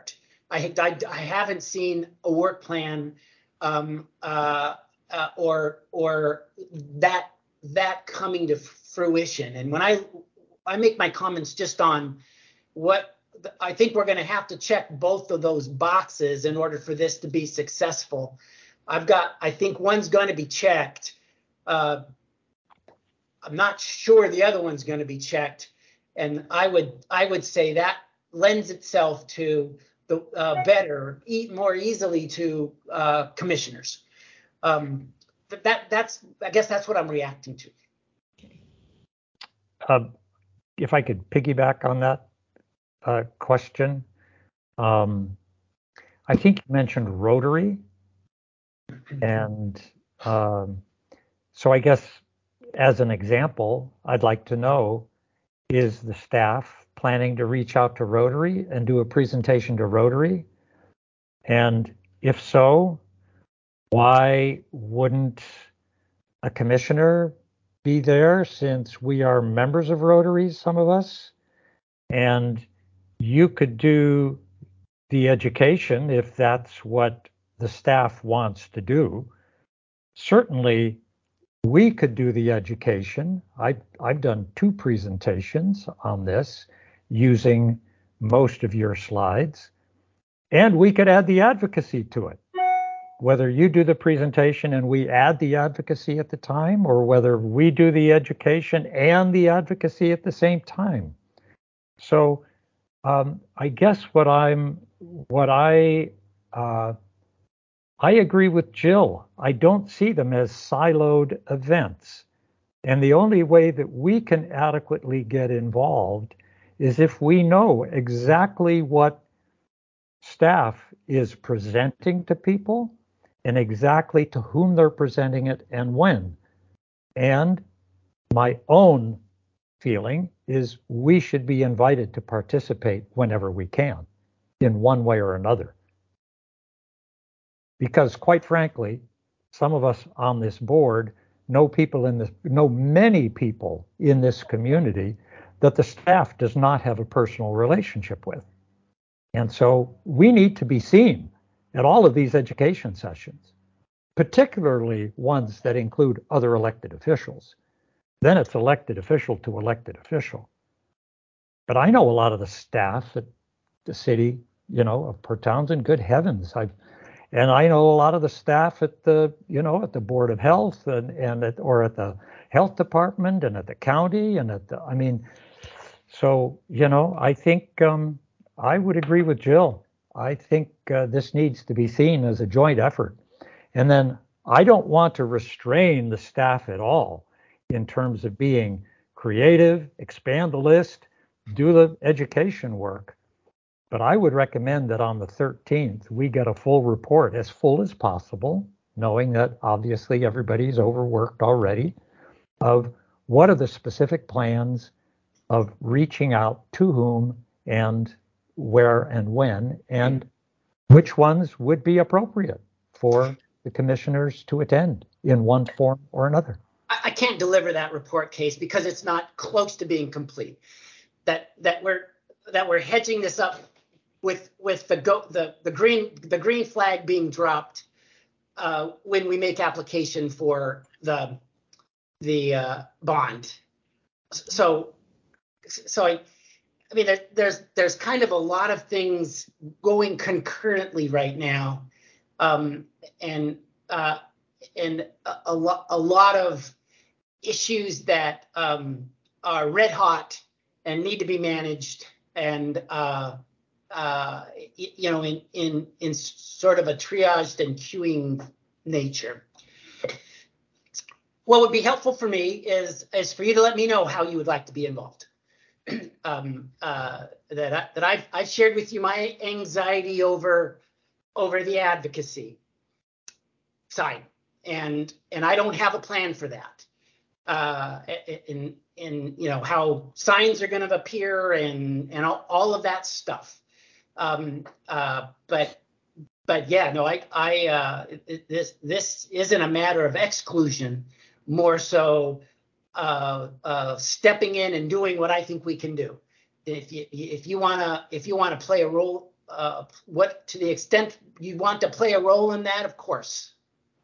Speaker 6: I, I, I haven't seen a work plan um, uh, uh, or or that that coming to fruition. And when I I make my comments just on what I think we're going to have to check both of those boxes in order for this to be successful. I've got, I think one's going to be checked. Uh, I'm not sure the other one's going to be checked. And I would, I would say that lends itself to the uh, better, eat more easily to uh, commissioners. Um, that, that's, I guess that's what I'm reacting to.
Speaker 2: Uh, if I could piggyback on that uh, question, um, I think you mentioned Rotary, and um, so I guess as an example, I'd like to know, is the staff planning to reach out to Rotary and do a presentation to Rotary? And if so, why wouldn't a commissioner be there, since we are members of Rotary, some of us? And you could do the education if that's what the staff wants to do. Certainly, we could do the education. I, I've done two presentations on this using most of your slides, and we could add the advocacy to it. Whether you do the presentation and we add the advocacy at the time, or whether we do the education and the advocacy at the same time. So um, I guess what I'm, what I, uh, I agree with Jill. I don't see them as siloed events. And the only way that we can adequately get involved is if we know exactly what staff is presenting to people and exactly to whom they're presenting it and when. And my own feeling is we should be invited to participate whenever we can, in one way or another. Because quite frankly, some of us on this board know people in this, know many people in this community that the staff does not have a personal relationship with. And so we need to be seen at all of these education sessions, particularly ones that include other elected officials. Then it's elected official to elected official. But I know a lot of the staff at the city, you know, of Port Townsend. Good heavens, I've and I know a lot of the staff at the, you know, at the Board of Health and and at, or at the health department and at the county and at the, I mean, so you know, I think um, I would agree with Jill. I think uh, this needs to be seen as a joint effort. And then I don't want to restrain the staff at all in terms of being creative, expand the list, do the education work. But I would recommend that on the thirteenth, we get a full report, as full as possible, knowing that obviously everybody's overworked already, of what are the specific plans of reaching out to whom and where and when, and which ones would be appropriate for the commissioners to attend in one form or another.
Speaker 6: I can't deliver that report, Case, because it's not close to being complete. That that we're that we're hedging this up with with the go the the green the green flag being dropped uh, when we make application for the the uh, bond. So so I I mean there, there's there's kind of a lot of things going concurrently right now, um, and uh, and a, a lot a lot of issues that um, are red hot and need to be managed, and uh, uh, you know, in in in sort of a triaged and queuing nature. What would be helpful for me is is for you to let me know how you would like to be involved. um, uh, that I, that I've I've shared with you my anxiety over over the advocacy side, and and I don't have a plan for that. Uh, in in you know how signs are going to appear and and all, all of that stuff. Um, uh, but but yeah, no, I I uh, it, this this isn't a matter of exclusion, more so uh, uh, stepping in and doing what I think we can do. If you if you wanna if you wanna play a role uh, what to the extent you want to play a role in that, of course.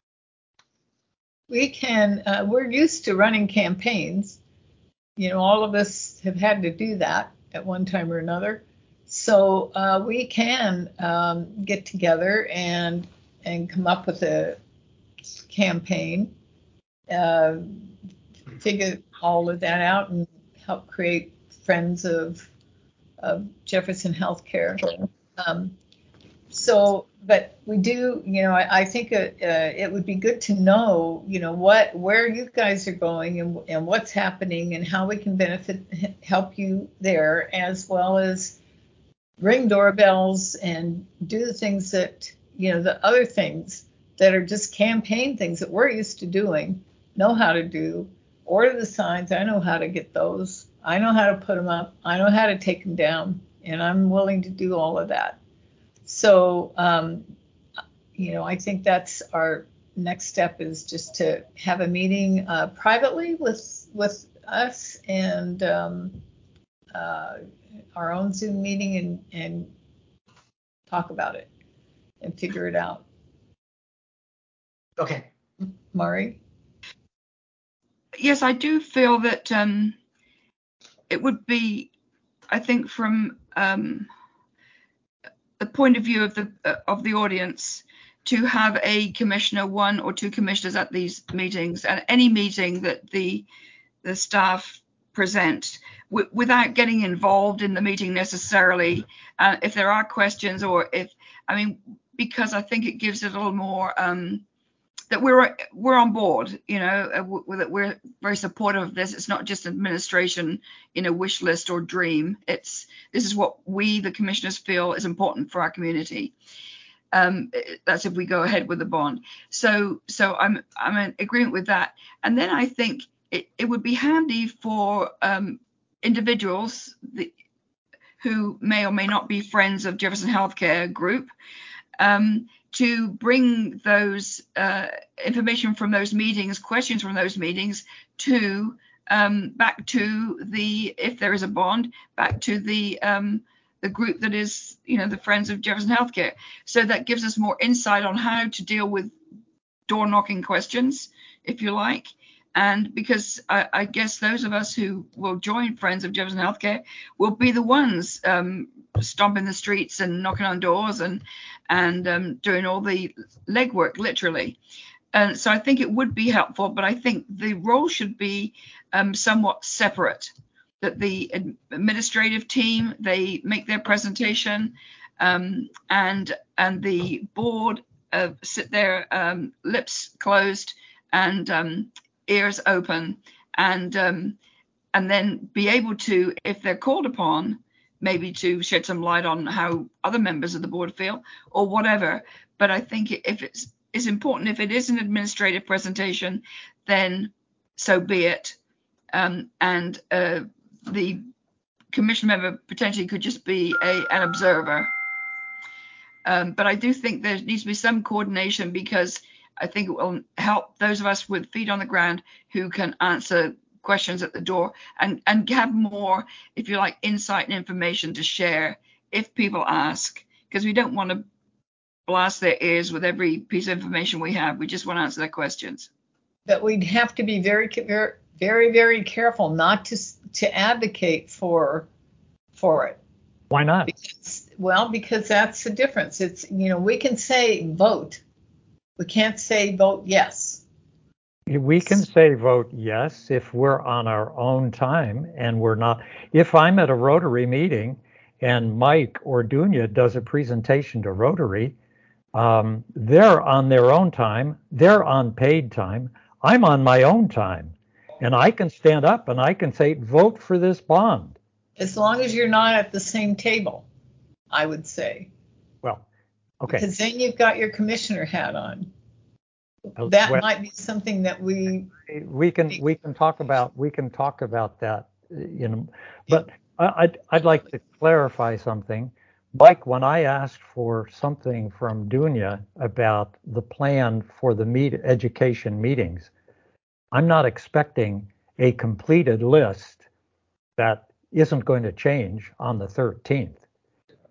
Speaker 1: We can, uh, we're used to running campaigns. You know, all of us have had to do that at one time or another. So uh, we can um, get together and and come up with a campaign, uh, figure all of that out, and help create Friends of, of Jefferson Healthcare. Um, so, but we do, you know, I, I think it, uh, it would be good to know, you know, what where you guys are going and, and what's happening and how we can benefit, help you there, as well as ring doorbells and do the things that, you know, the other things that are just campaign things that we're used to doing, know how to do. Order the signs. I know how to get those. I know how to put them up. I know how to take them down. And I'm willing to do all of that. So, um, you know, I think that's our next step, is just to have a meeting uh, privately with with us and um, uh, our own Zoom meeting and, and talk about it and figure it out.
Speaker 6: Okay.
Speaker 1: Mari?
Speaker 4: Yes, I do feel that um, it would be, I think, from um, the point of view of the uh, of the audience, to have a commissioner, one or two commissioners at these meetings, and any meeting that the the staff present, w- without getting involved in the meeting necessarily. Uh, if there are questions, or if, I mean, because I think it gives it a little more um, that we're we're on board, you know, uh, w- that we're very supportive of this. It's not just administration in a wish list or dream. It's this is what we, the commissioners, feel is important for our community. Um, that's if we go ahead with the bond. So so I'm I'm in agreement with that. And then I think it, it would be handy for um, individuals the, who may or may not be friends of Jefferson Healthcare Group, um, to bring those uh, information from those meetings, questions from those meetings, to um, back to the, if there is a bond, back to the um, the group that is, you know, the Friends of Jefferson Healthcare. So that gives us more insight on how to deal with door knocking questions, if you like. And because I, I guess those of us who will join Friends of Jefferson Healthcare will be the ones um, stomping the streets and knocking on doors and and um, doing all the legwork, literally. And so I think it would be helpful, but I think the role should be um, somewhat separate. That the administrative team, they make their presentation, um, and and the board uh, sit there, um, lips closed and um, ears open, and um, and then be able to, if they're called upon, maybe to shed some light on how other members of the board feel or whatever. But I think if it's it's important, if it is an administrative presentation, then so be it. Um, and uh, the commission member potentially could just be a an observer. Um, but I do think there needs to be some coordination, because I think it will help those of us with feet on the ground who can answer questions at the door, and, and have more, if you like, insight and information to share if people ask, because we don't want to blast their ears with every piece of information we have. We just want to answer their questions.
Speaker 1: But we'd have to be very, very, very, very careful not to to advocate for for it.
Speaker 2: Why not?
Speaker 1: Because, well, because that's the difference. It's, you know, we can say vote. We can't say vote yes.
Speaker 2: We can say vote yes if we're on our own time and we're not. If I'm at a Rotary meeting and Mike or Dunya does a presentation to Rotary, um, they're on their own time. They're on paid time. I'm on my own time. And I can stand up and I can say, vote for this bond.
Speaker 1: As long as you're not at the same table, I would say.
Speaker 2: Well, okay.
Speaker 1: Because then you've got your commissioner hat on. That
Speaker 2: well,
Speaker 1: might be something that we
Speaker 2: we can we can talk about we can talk about that, you know. But I'd I'd like to clarify something. Mike, when I asked for something from Dunya about the plan for the meet education meetings, I'm not expecting a completed list that isn't going to change on the thirteenth.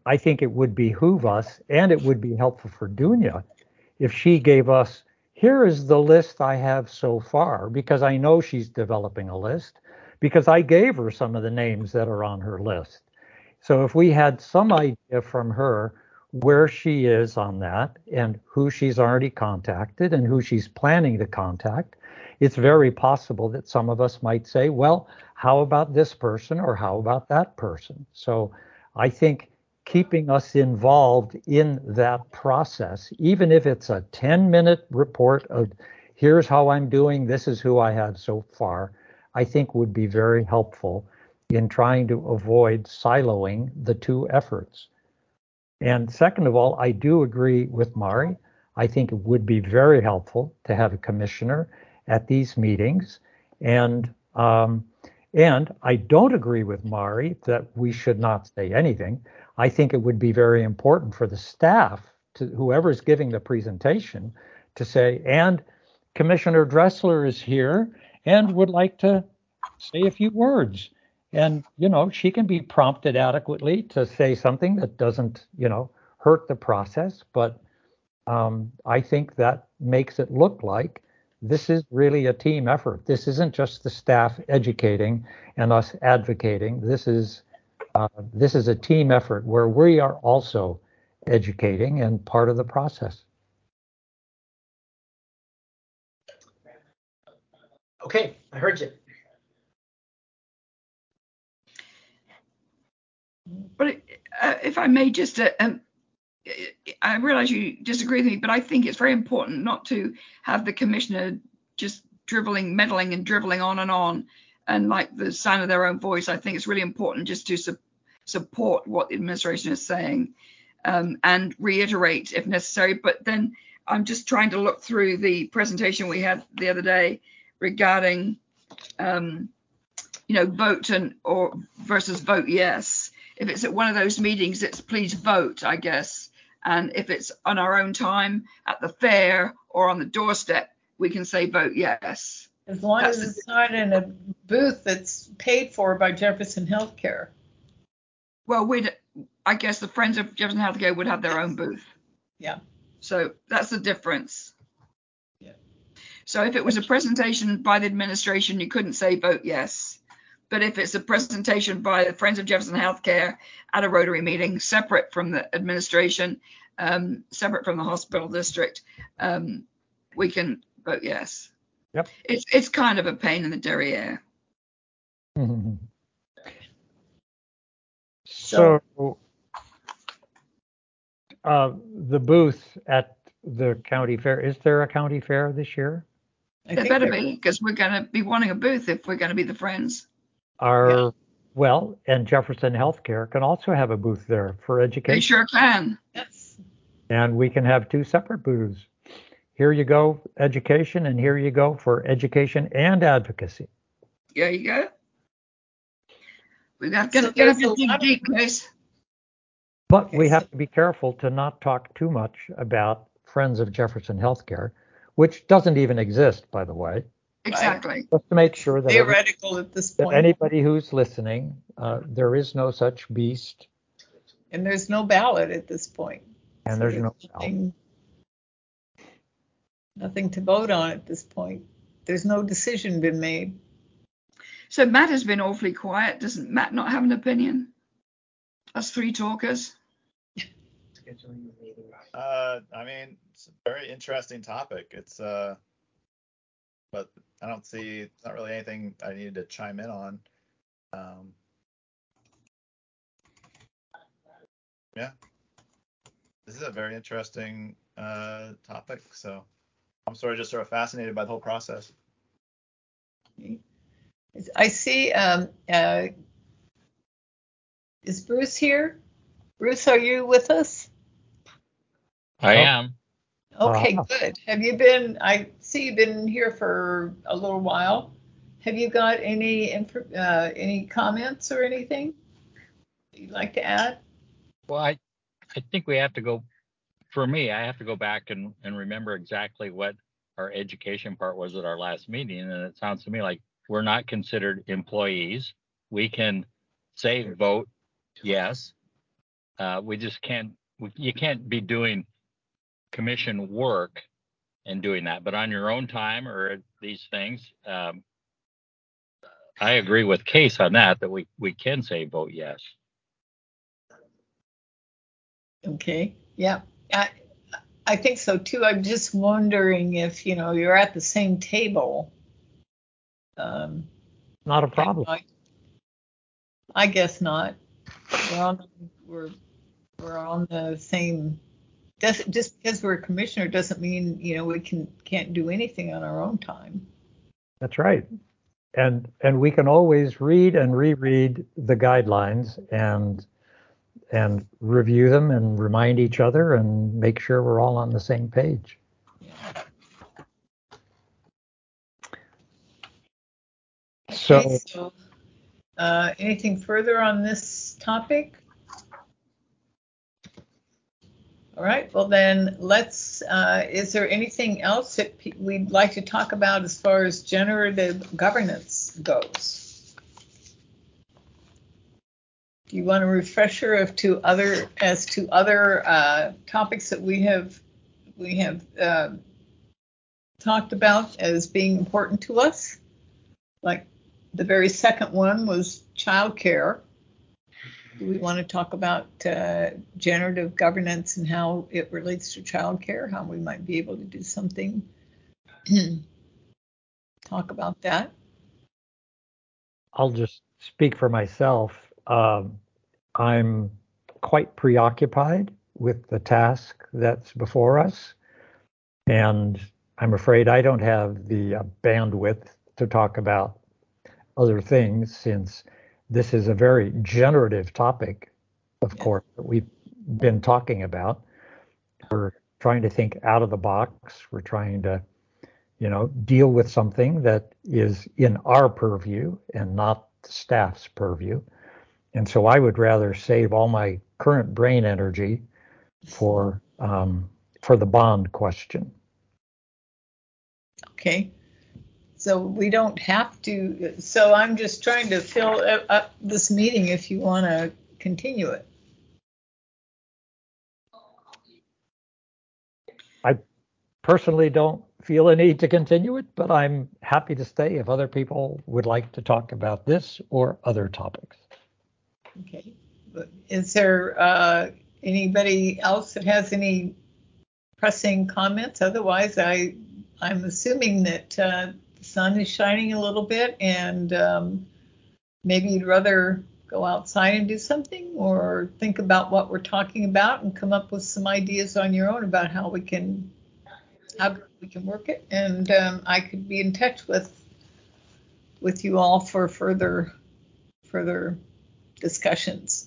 Speaker 2: I think it would behoove us, and it would be helpful for Dunya, if she gave us, here is the list I have so far, because I know she's developing a list, because I gave her some of the names that are on her list. So if we had some idea from her where she is on that and who she's already contacted and who she's planning to contact, it's very possible that some of us might say, well, how about this person or how about that person? So I think keeping us involved in that process, even if it's a ten minute report of here's how I'm doing, this is who I have so far, I think would be very helpful in trying to avoid siloing the two efforts. And second of all, I do agree with Mari. I think it would be very helpful to have a commissioner at these meetings. And um, and I don't agree with Mari that we should not say anything. I think it would be very important for the staff, to whoever's giving the presentation, to say, and Commissioner Dressler is here and would like to say a few words. And, you know, she can be prompted adequately to say something that doesn't, you know, hurt the process. But um, I think that makes it look like this is really a team effort. This isn't just the staff educating and us advocating. This is uh, this is a team effort where we are also educating and part of the process.
Speaker 6: Okay, I heard you.
Speaker 4: But uh, if I may just, uh, um, I realize you disagree with me, but I think it's very important not to have the commissioner just dribbling, meddling and dribbling on and on and like the sound of their own voice. I think it's really important just to su- support what the administration is saying um, and reiterate if necessary. But then I'm just trying to look through the presentation we had the other day regarding, um, you know, vote and or versus vote yes. If it's at one of those meetings, it's please vote, I guess. And if it's on our own time at the fair or on the doorstep, we can say vote yes.
Speaker 1: As long
Speaker 4: That's
Speaker 1: as it's not in a booth that's paid for by Jefferson Healthcare.
Speaker 4: Well, we'd, I guess the Friends of Jefferson Healthcare would have their own booth.
Speaker 1: Yeah.
Speaker 4: So that's the difference.
Speaker 1: Yeah.
Speaker 4: So if it was a presentation by the administration, you couldn't say vote yes. But if it's a presentation by the Friends of Jefferson Healthcare at a Rotary meeting, separate from the administration, um, separate from the hospital district, um, we can vote yes.
Speaker 2: Yep.
Speaker 4: It's it's kind of a pain in the derriere.
Speaker 2: Mm-hmm. So, uh, the booth at the county fair, is there a county fair this year?
Speaker 1: I
Speaker 4: There
Speaker 1: think
Speaker 4: better
Speaker 1: there-
Speaker 4: be, because we're going to be wanting a booth if we're going to be the Friends.
Speaker 2: Are
Speaker 1: Yeah.
Speaker 2: Well, and Jefferson Healthcare can also have a booth there for
Speaker 4: They
Speaker 2: education.
Speaker 4: sure can.
Speaker 1: Yes.
Speaker 2: And we can have two separate booths. Here you go, education, and here you go for education and advocacy.
Speaker 4: There you go. We're going
Speaker 1: So
Speaker 4: to
Speaker 1: there's a
Speaker 4: dig
Speaker 1: lot of-
Speaker 4: deep, guys.
Speaker 2: But
Speaker 1: Okay,
Speaker 2: we
Speaker 1: so-
Speaker 2: have to be careful to not talk too much about Friends of Jefferson Healthcare, which doesn't even exist, by the way.
Speaker 4: Exactly.
Speaker 2: Just to make sure that, every,
Speaker 1: Theoretical at this
Speaker 2: that
Speaker 1: point.
Speaker 2: anybody who's listening, uh, there is no such beast,
Speaker 1: And there's no ballot at this point.
Speaker 2: and
Speaker 1: So
Speaker 2: there's no
Speaker 1: nothing, nothing to vote on at this point. There's no decision been made.
Speaker 4: So Matt has been awfully quiet. Doesn't Matt not have an opinion? Us three talkers.
Speaker 5: Uh, I mean, it's a very interesting topic. It's uh, but I don't see, it's not really anything I needed to chime in on. Um, yeah, this is a very interesting uh topic. So I'm sort of just sort of fascinated by the whole process.
Speaker 1: I see. Um, uh, is Bruce here? Bruce, are you with us?
Speaker 7: I
Speaker 2: Oh.
Speaker 7: am.
Speaker 1: Okay,
Speaker 2: Ah.
Speaker 1: good. Have you been? I see you've been here for a little while. Have you got any inf- uh, any comments or anything you'd like to add?
Speaker 7: Well, I, I think we have to go, for me, I have to go back and, and remember exactly what our education part was at our last meeting. And it sounds to me like we're not considered employees. We can say vote yes. Uh, we just can't. We, you can't be doing commission work and doing that, but on your own time or these things. Um, I agree with Case on that. That we we can say vote yes.
Speaker 1: Okay. Yeah. I I think so too. I'm just wondering if, you know, you're at the same table. Um,
Speaker 2: Not a problem.
Speaker 1: I, I guess not. We're on, we're, we're on the same. Doesn't, just because we're a commissioner doesn't mean, you know, we can can't do anything on our own time.
Speaker 2: That's right. And and we can always read and reread the guidelines and and review them and remind each other and make sure we're all on the same page.
Speaker 1: Yeah.
Speaker 2: So,
Speaker 1: Okay, so uh, anything further on this topic? All right, well then let's, uh, is there anything else that pe- we'd like to talk about as far as generative governance goes? Do you want a refresher of to other, as to other uh, topics that we have, we have uh, talked about as being important to us? Like the very second one was childcare. Do we want to talk about uh, generative governance and how it relates to childcare, how we might be able to do something? Talk about that.
Speaker 2: I'll just speak for myself. Um, I'm quite preoccupied with the task that's before us, and I'm afraid I don't have the uh, bandwidth to talk about other things, since this is a very generative topic, of
Speaker 1: Yeah.
Speaker 2: course, that we've been talking about. We're trying to think out of the box. We're trying to, you know, deal with something that is in our purview and not the staff's purview. And so I would rather save all my current brain energy for um, for the bond question.
Speaker 1: Okay. So we don't have to, so I'm just trying to fill up this meeting if you want to continue it.
Speaker 2: I personally don't feel a need to continue it, but I'm happy to stay if other people would like to talk about this or other topics.
Speaker 1: Okay. But is there uh, anybody else that has any pressing comments? Otherwise, I, I'm assuming that uh, the sun is shining a little bit and um, maybe you'd rather go outside and do something or think about what we're talking about and come up with some ideas on your own about how we can how we can work it. And um, I could be in touch with with you all for further further discussions.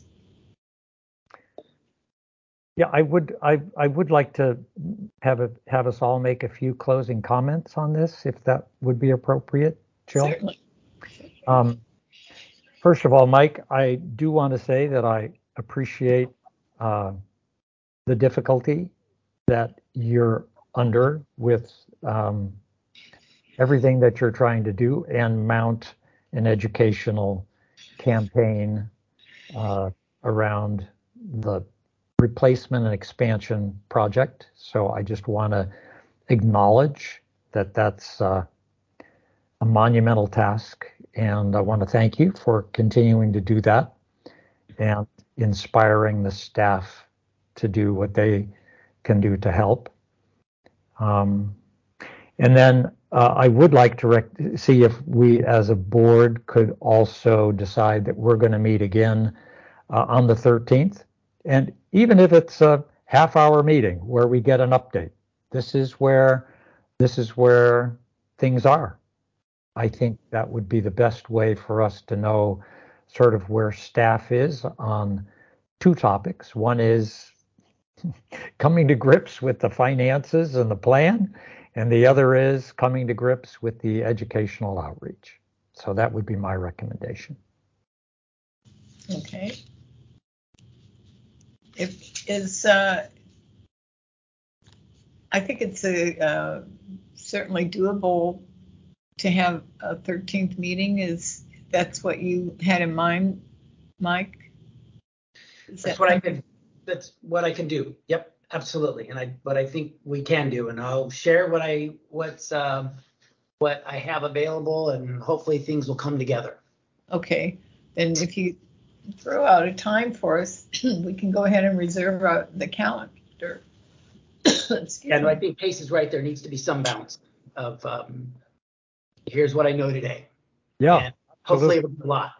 Speaker 2: Yeah, I would I I would like to have a have us all make a few closing comments on this, if that would be appropriate, Jill.
Speaker 1: Certainly.
Speaker 2: Um, first of all, Mike, I do want to say that I appreciate uh, the difficulty that you're under with um, everything that you're trying to do and mount an educational campaign uh, around the replacement and expansion project. So I just want to acknowledge that that's uh, a monumental task, and I want to thank you for continuing to do that and inspiring the staff to do what they can do to help. Um, and then uh, I would like to rec- see if we as a board could also decide that we're going to meet again uh, on the thirteenth. And even if it's a half hour meeting where we get an update, this is where this is where things are. I think that would be the best way for us to know sort of where staff is on two topics. One is coming to grips with the finances and the plan, and the other is coming to grips with the educational outreach. So that would be my recommendation.
Speaker 1: Okay. If is uh, I think it's a uh, certainly doable to have a thirteenth meeting. Is that's what you had in mind, Mike? Is
Speaker 6: That's
Speaker 1: that
Speaker 6: what I could, that's what I can do. Yep, absolutely. And I, what I think we can do, and I'll share what I, what's, um, what I have available, and hopefully things will come together.
Speaker 1: Okay, then if you throw out a time for us, we can go ahead and reserve uh, the calendar. Excuse
Speaker 6: And
Speaker 1: me.
Speaker 6: I think Pace is right. There needs to be some balance of, um, here's what I know today.
Speaker 2: Yeah.
Speaker 6: And hopefully it'll be a lot.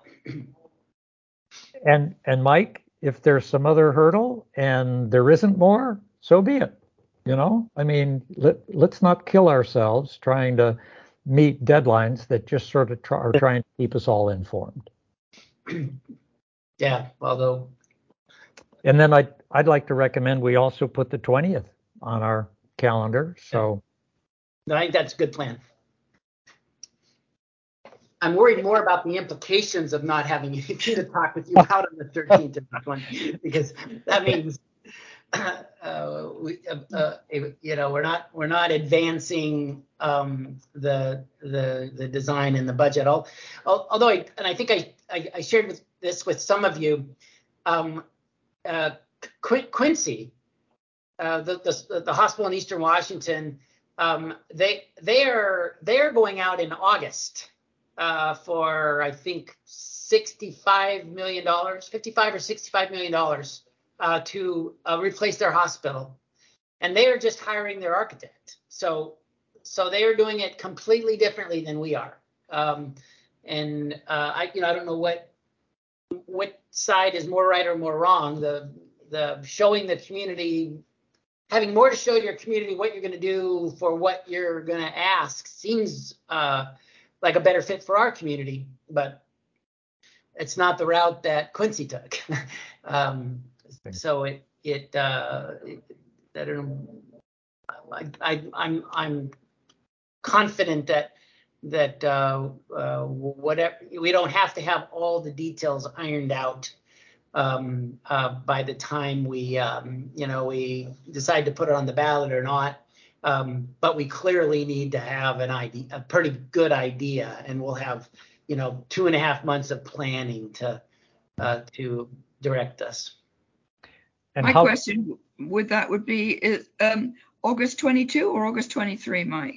Speaker 2: And and Mike, if there's some other hurdle and there isn't more, so be it. You know, I mean, let, let's not kill ourselves trying to meet deadlines that just sort of try, are trying to keep us all informed.
Speaker 6: Yeah, although.
Speaker 2: And then I'd, I'd like to recommend we also put the twentieth on our calendar. So
Speaker 6: I think that's a good plan. I'm worried more about the implications of not having you to talk with you out on the thirteenth and the twentieth, because that means, uh, we, uh, uh, you know, we're not we're not advancing um, the the the design and the budget. I'll, although, I, and I think I, I I shared with this with some of you, um, uh, Qu- Quincy, uh, the, the the hospital in Eastern Washington, um, they they are they are going out in August. Uh, for I think sixty-five million dollars, fifty-five or sixty-five million dollars uh, to uh, replace their hospital, and they are just hiring their architect. So, so they are doing it completely differently than we are. Um, and uh, I, you know, I don't know what what side is more right or more wrong. The the showing the community, having more to show your community what you're going to do for what you're going to ask seems. Uh, like a better fit for our community, but it's not the route that Quincy took. um, so it, it, uh, it, I don't know, I, I, I'm, I'm confident that, that uh, uh, whatever, we don't have to have all the details ironed out um, uh, by the time we, um, you know, we decide to put it on the ballot or not. Um, but we clearly need to have an idea, a pretty good idea, and we'll have, you know, two and a half months of planning to uh, to direct us.
Speaker 2: and
Speaker 4: My
Speaker 2: how,
Speaker 4: question with that would be, is um, August twenty-two or August twenty-three, Mike?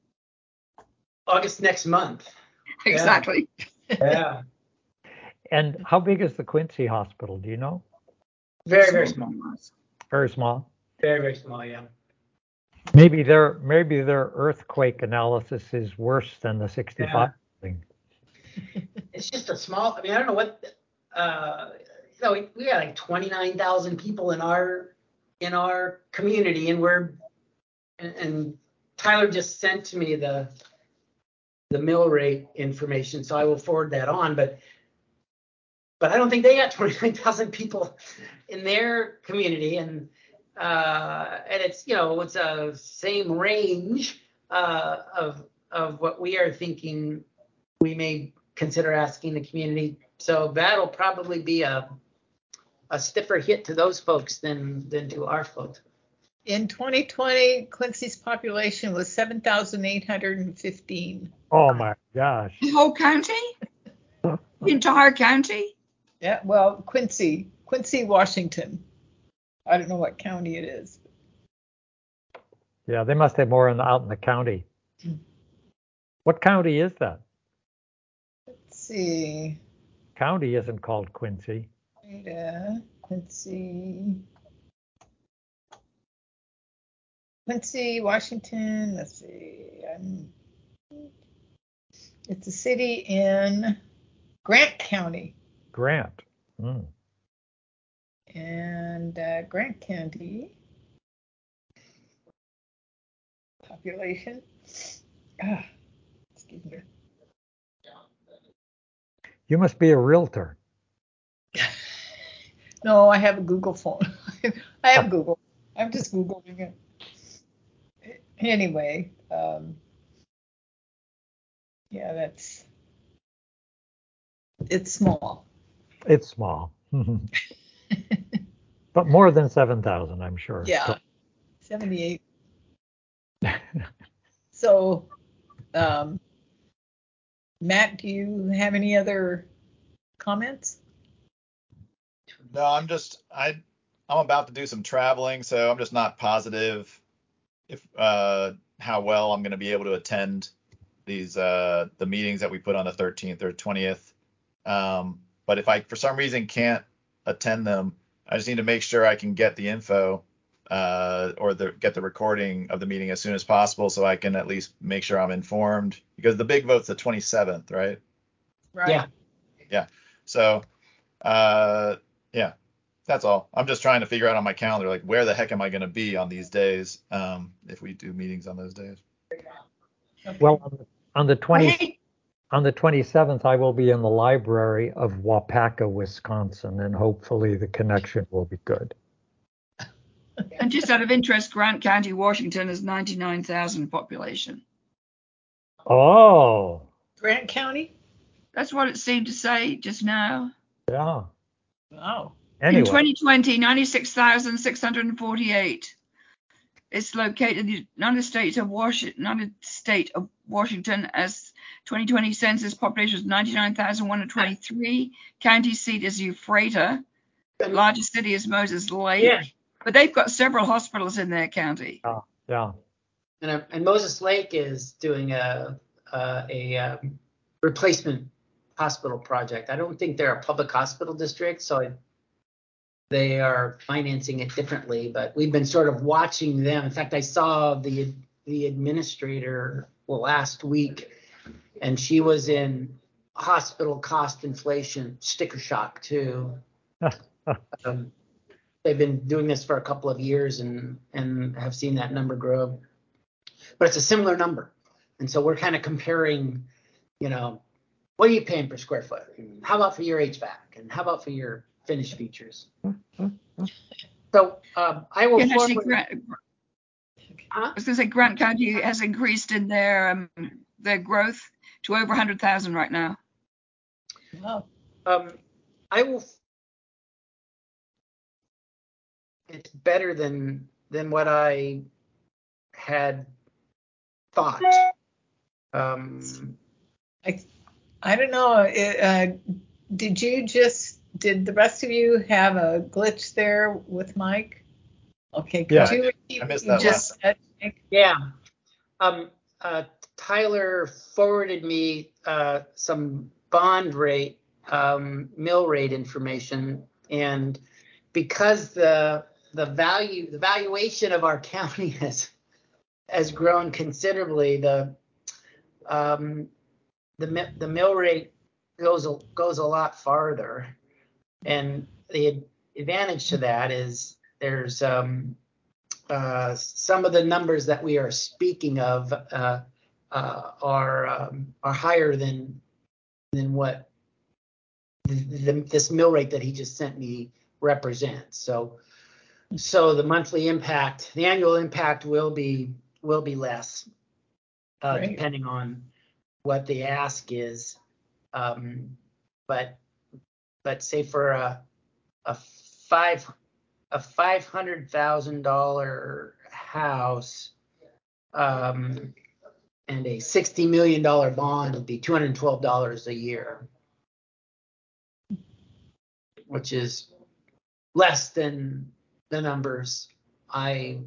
Speaker 6: August next month.
Speaker 4: Exactly.
Speaker 6: Yeah.
Speaker 2: and how big is the Quincy Hospital? Do you know?
Speaker 6: Very, very small.
Speaker 2: Very small.
Speaker 6: Very, very small, yeah.
Speaker 2: Maybe their maybe their earthquake analysis is worse than the sixty-five
Speaker 6: Yeah.
Speaker 2: thing.
Speaker 6: It's just a small, I mean, I don't know what, uh, you know, we, we got like twenty-nine thousand people in our, in our community, and we're, and, and Tyler just sent to me the, the mill rate information, so I will forward that on, but, but I don't think they got twenty-nine thousand people in their community, and, uh, and it's, you know, it's a same range, uh, of, of what we are thinking we may consider asking the community. So that'll probably be a a stiffer hit to those folks than than to our folks.
Speaker 1: In twenty twenty, Quincy's population was seven thousand eight hundred fifteen.
Speaker 2: Oh my gosh.
Speaker 4: The whole county? The entire county?
Speaker 1: Yeah, well, Quincy, Quincy, Washington. I don't know what county it is.
Speaker 2: Yeah, they must have more in the, out in the county. What county is that?
Speaker 1: Let's see.
Speaker 2: County isn't called Quincy.
Speaker 1: Ada, Quincy. Quincy, Washington. Let's see. Um, it's a city in Grant County.
Speaker 2: Grant. Mm.
Speaker 1: And uh, Grant County population. Ah, excuse me.
Speaker 2: You must be a realtor.
Speaker 1: No, I have a Google phone. I have Google. I'm just Googling it. Anyway, um, yeah, that's, it's small.
Speaker 2: It's small. But more than seven thousand, I'm sure.
Speaker 1: Yeah, seventy-eight. So, um, Matt, do you have any other comments?
Speaker 5: No, I'm just I I'm about to do some traveling, so I'm just not positive if uh, how well I'm going to be able to attend these uh, the meetings that we put on the thirteenth or twentieth. Um, but if I for some reason can't attend them, I just need to make sure I can get the info uh, or the, get the recording of the meeting as soon as possible, so I can at least make sure I'm informed. Because the big vote's the twenty-seventh, right?
Speaker 1: Right.
Speaker 6: Yeah.
Speaker 5: Yeah. So, uh, yeah, that's all. I'm just trying to figure out on my calendar, like, where the heck am I going to be on these days um, if we do meetings on those days.
Speaker 1: Okay.
Speaker 2: Well, on the, on the
Speaker 4: I
Speaker 2: twenty
Speaker 4: hate,
Speaker 2: on the twenty-seventh, I will be in the library of Wapaka, Wisconsin, and hopefully the connection will be good.
Speaker 4: and just out of interest, Grant County, Washington has ninety-nine thousand population.
Speaker 2: Oh,
Speaker 1: Grant County?
Speaker 4: That's what it seemed to say just now.
Speaker 2: yeah.
Speaker 1: Wow.
Speaker 4: In
Speaker 2: Anyway,
Speaker 4: twenty twenty, ninety-six thousand six hundred forty-eight. It's located in the United States of Washington, United State of Washington, as twenty twenty census population was ninety-nine thousand one hundred twenty-three. County seat is Ephrata. Largest city is Moses Lake.
Speaker 6: Yeah.
Speaker 4: But they've got several hospitals in their county.
Speaker 2: yeah, yeah.
Speaker 6: And, uh, and Moses Lake is doing a a, a um, replacement hospital project. I don't think they're a public hospital district, so I, they are financing it differently. But we've been sort of watching them. In fact, I saw the the administrator last week, and she was in hospital cost inflation sticker shock too. um, they've been doing this for a couple of years and and have seen that number grow. But it's a similar number. And so we're kind of comparing, you know, what are you paying per square foot? And how about for your H V A C? And how about for your finished features? So um, I will
Speaker 4: Yeah, actually,
Speaker 6: forward.
Speaker 4: Grant,
Speaker 6: Huh?
Speaker 4: I was going to say Grant County has increased in their um, their growth to over one hundred thousand right now.
Speaker 1: Wow.
Speaker 6: Um, I will. It's better than than what I had thought. Um,
Speaker 1: I, I don't know. It, uh, did you just, did the rest of you have a glitch there with Mike? Okay, could
Speaker 2: Yeah.
Speaker 1: you repeat
Speaker 5: I missed
Speaker 1: what you
Speaker 5: that
Speaker 1: just
Speaker 5: last
Speaker 1: said, Mike?
Speaker 6: yeah. Um, uh, Tyler forwarded me uh, some bond rate, um, mill rate information, and because the the value, the valuation of our county has has grown considerably, the um, the mi- the mill rate goes a, goes a lot farther, and the advantage to that is there's um, uh, some of the numbers that we are speaking of uh, uh, are um, are higher than than what the, the, this mill rate that he just sent me represents. So so the monthly impact, the annual impact will be will be less, uh,
Speaker 1: Right.
Speaker 6: depending on what the ask is. Um, but but say for a a five a five hundred thousand dollar house, um, and a sixty million dollar bond would be two hundred twelve dollars a year, which is less than the numbers I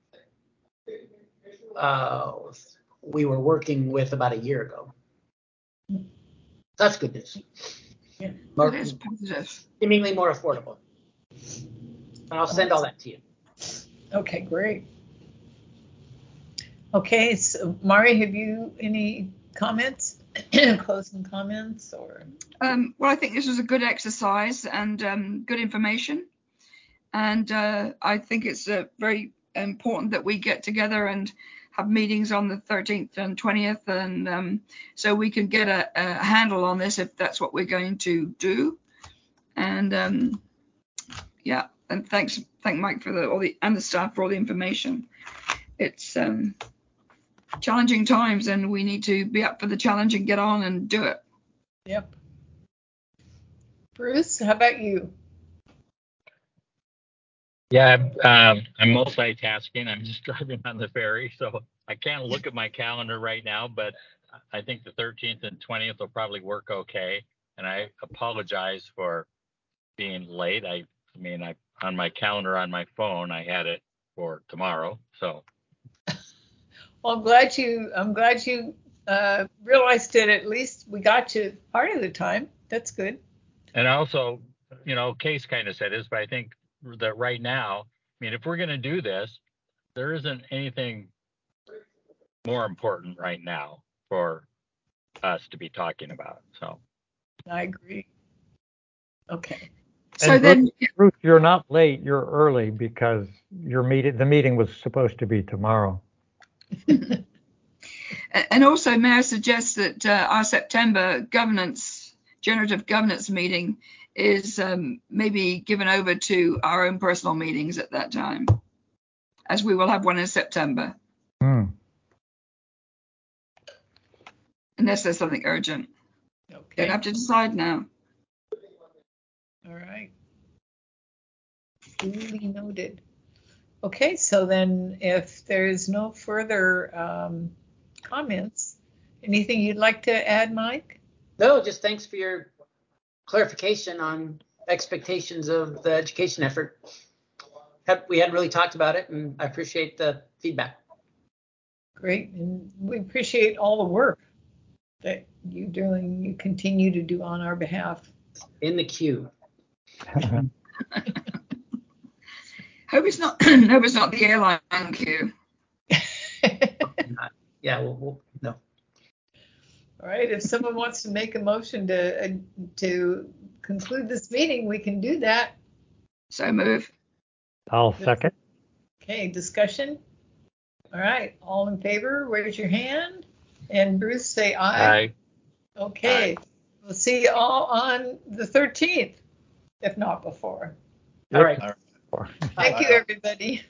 Speaker 6: uh, we were working with about a year ago. That's good news.
Speaker 1: Yeah.
Speaker 6: More,
Speaker 4: That is positive.
Speaker 6: seemingly more affordable. And I'll send all that to you.
Speaker 1: Okay, great. Okay, so Mari, have you any comments, closing comments, or?
Speaker 4: Um, well, I think this was a good exercise and um, good information. And uh, I think it's uh, very important that we get together and have meetings on the thirteenth and twentieth, and um, so we can get a, a handle on this if that's what we're going to do. And um, yeah, and thanks, thank Mike for the all the and the staff for all the information. It's um, challenging times, and we need to be up for the challenge and get on and do it.
Speaker 1: Yep. Bruce, how about you?
Speaker 7: Yeah, um, I'm multitasking. I'm just driving on the ferry, so I can't look at my calendar right now, but I think the thirteenth and twentieth will probably work okay. And I apologize for being late. I, I mean, I, on my calendar on my phone, I had it for tomorrow. So,
Speaker 1: Well, I'm glad you, I'm glad you uh, realized it. At least we got you part of the time. That's good.
Speaker 7: and also, you know, Case kind of said this, but I think that right now, I mean, if we're going to do this, there isn't anything more important right now for us to be talking about. So,
Speaker 1: I agree. Okay.
Speaker 4: So
Speaker 2: And
Speaker 4: then,
Speaker 2: Ruth, Ruth, you're not late, you're early because your meeting, the meeting was supposed to be tomorrow.
Speaker 4: and also, may I suggest that uh, our September governance, generative governance meeting is um, maybe given over to our own personal meetings at that time, as we will have one in September,
Speaker 2: Hmm.
Speaker 4: unless there's something urgent.
Speaker 1: Okay.
Speaker 4: Don't have to decide now.
Speaker 1: All right. Duly noted. Okay, so then if there's no further um, comments, anything you'd like to add, Mike?
Speaker 6: No, just thanks for your clarification on expectations of the education effort. Have- We hadn't really talked about it, and I appreciate the feedback.
Speaker 1: Great, and we appreciate all the work that you doing, you continue to do on our behalf.
Speaker 6: In the queue.
Speaker 4: Hope it's not. Hope it's not the airline queue.
Speaker 6: Yeah, we'll, we'll, no.
Speaker 1: All right, if someone wants to make a motion to uh, to conclude this meeting, we can do that.
Speaker 4: So move.
Speaker 2: I'll second.
Speaker 1: Okay, discussion. All right, all in favor, raise your hand. And Bruce, say aye.
Speaker 7: I,
Speaker 1: Okay, we'll see you all on the thirteenth, if not before.
Speaker 6: All right.
Speaker 2: Yep.
Speaker 1: Thank you, everybody.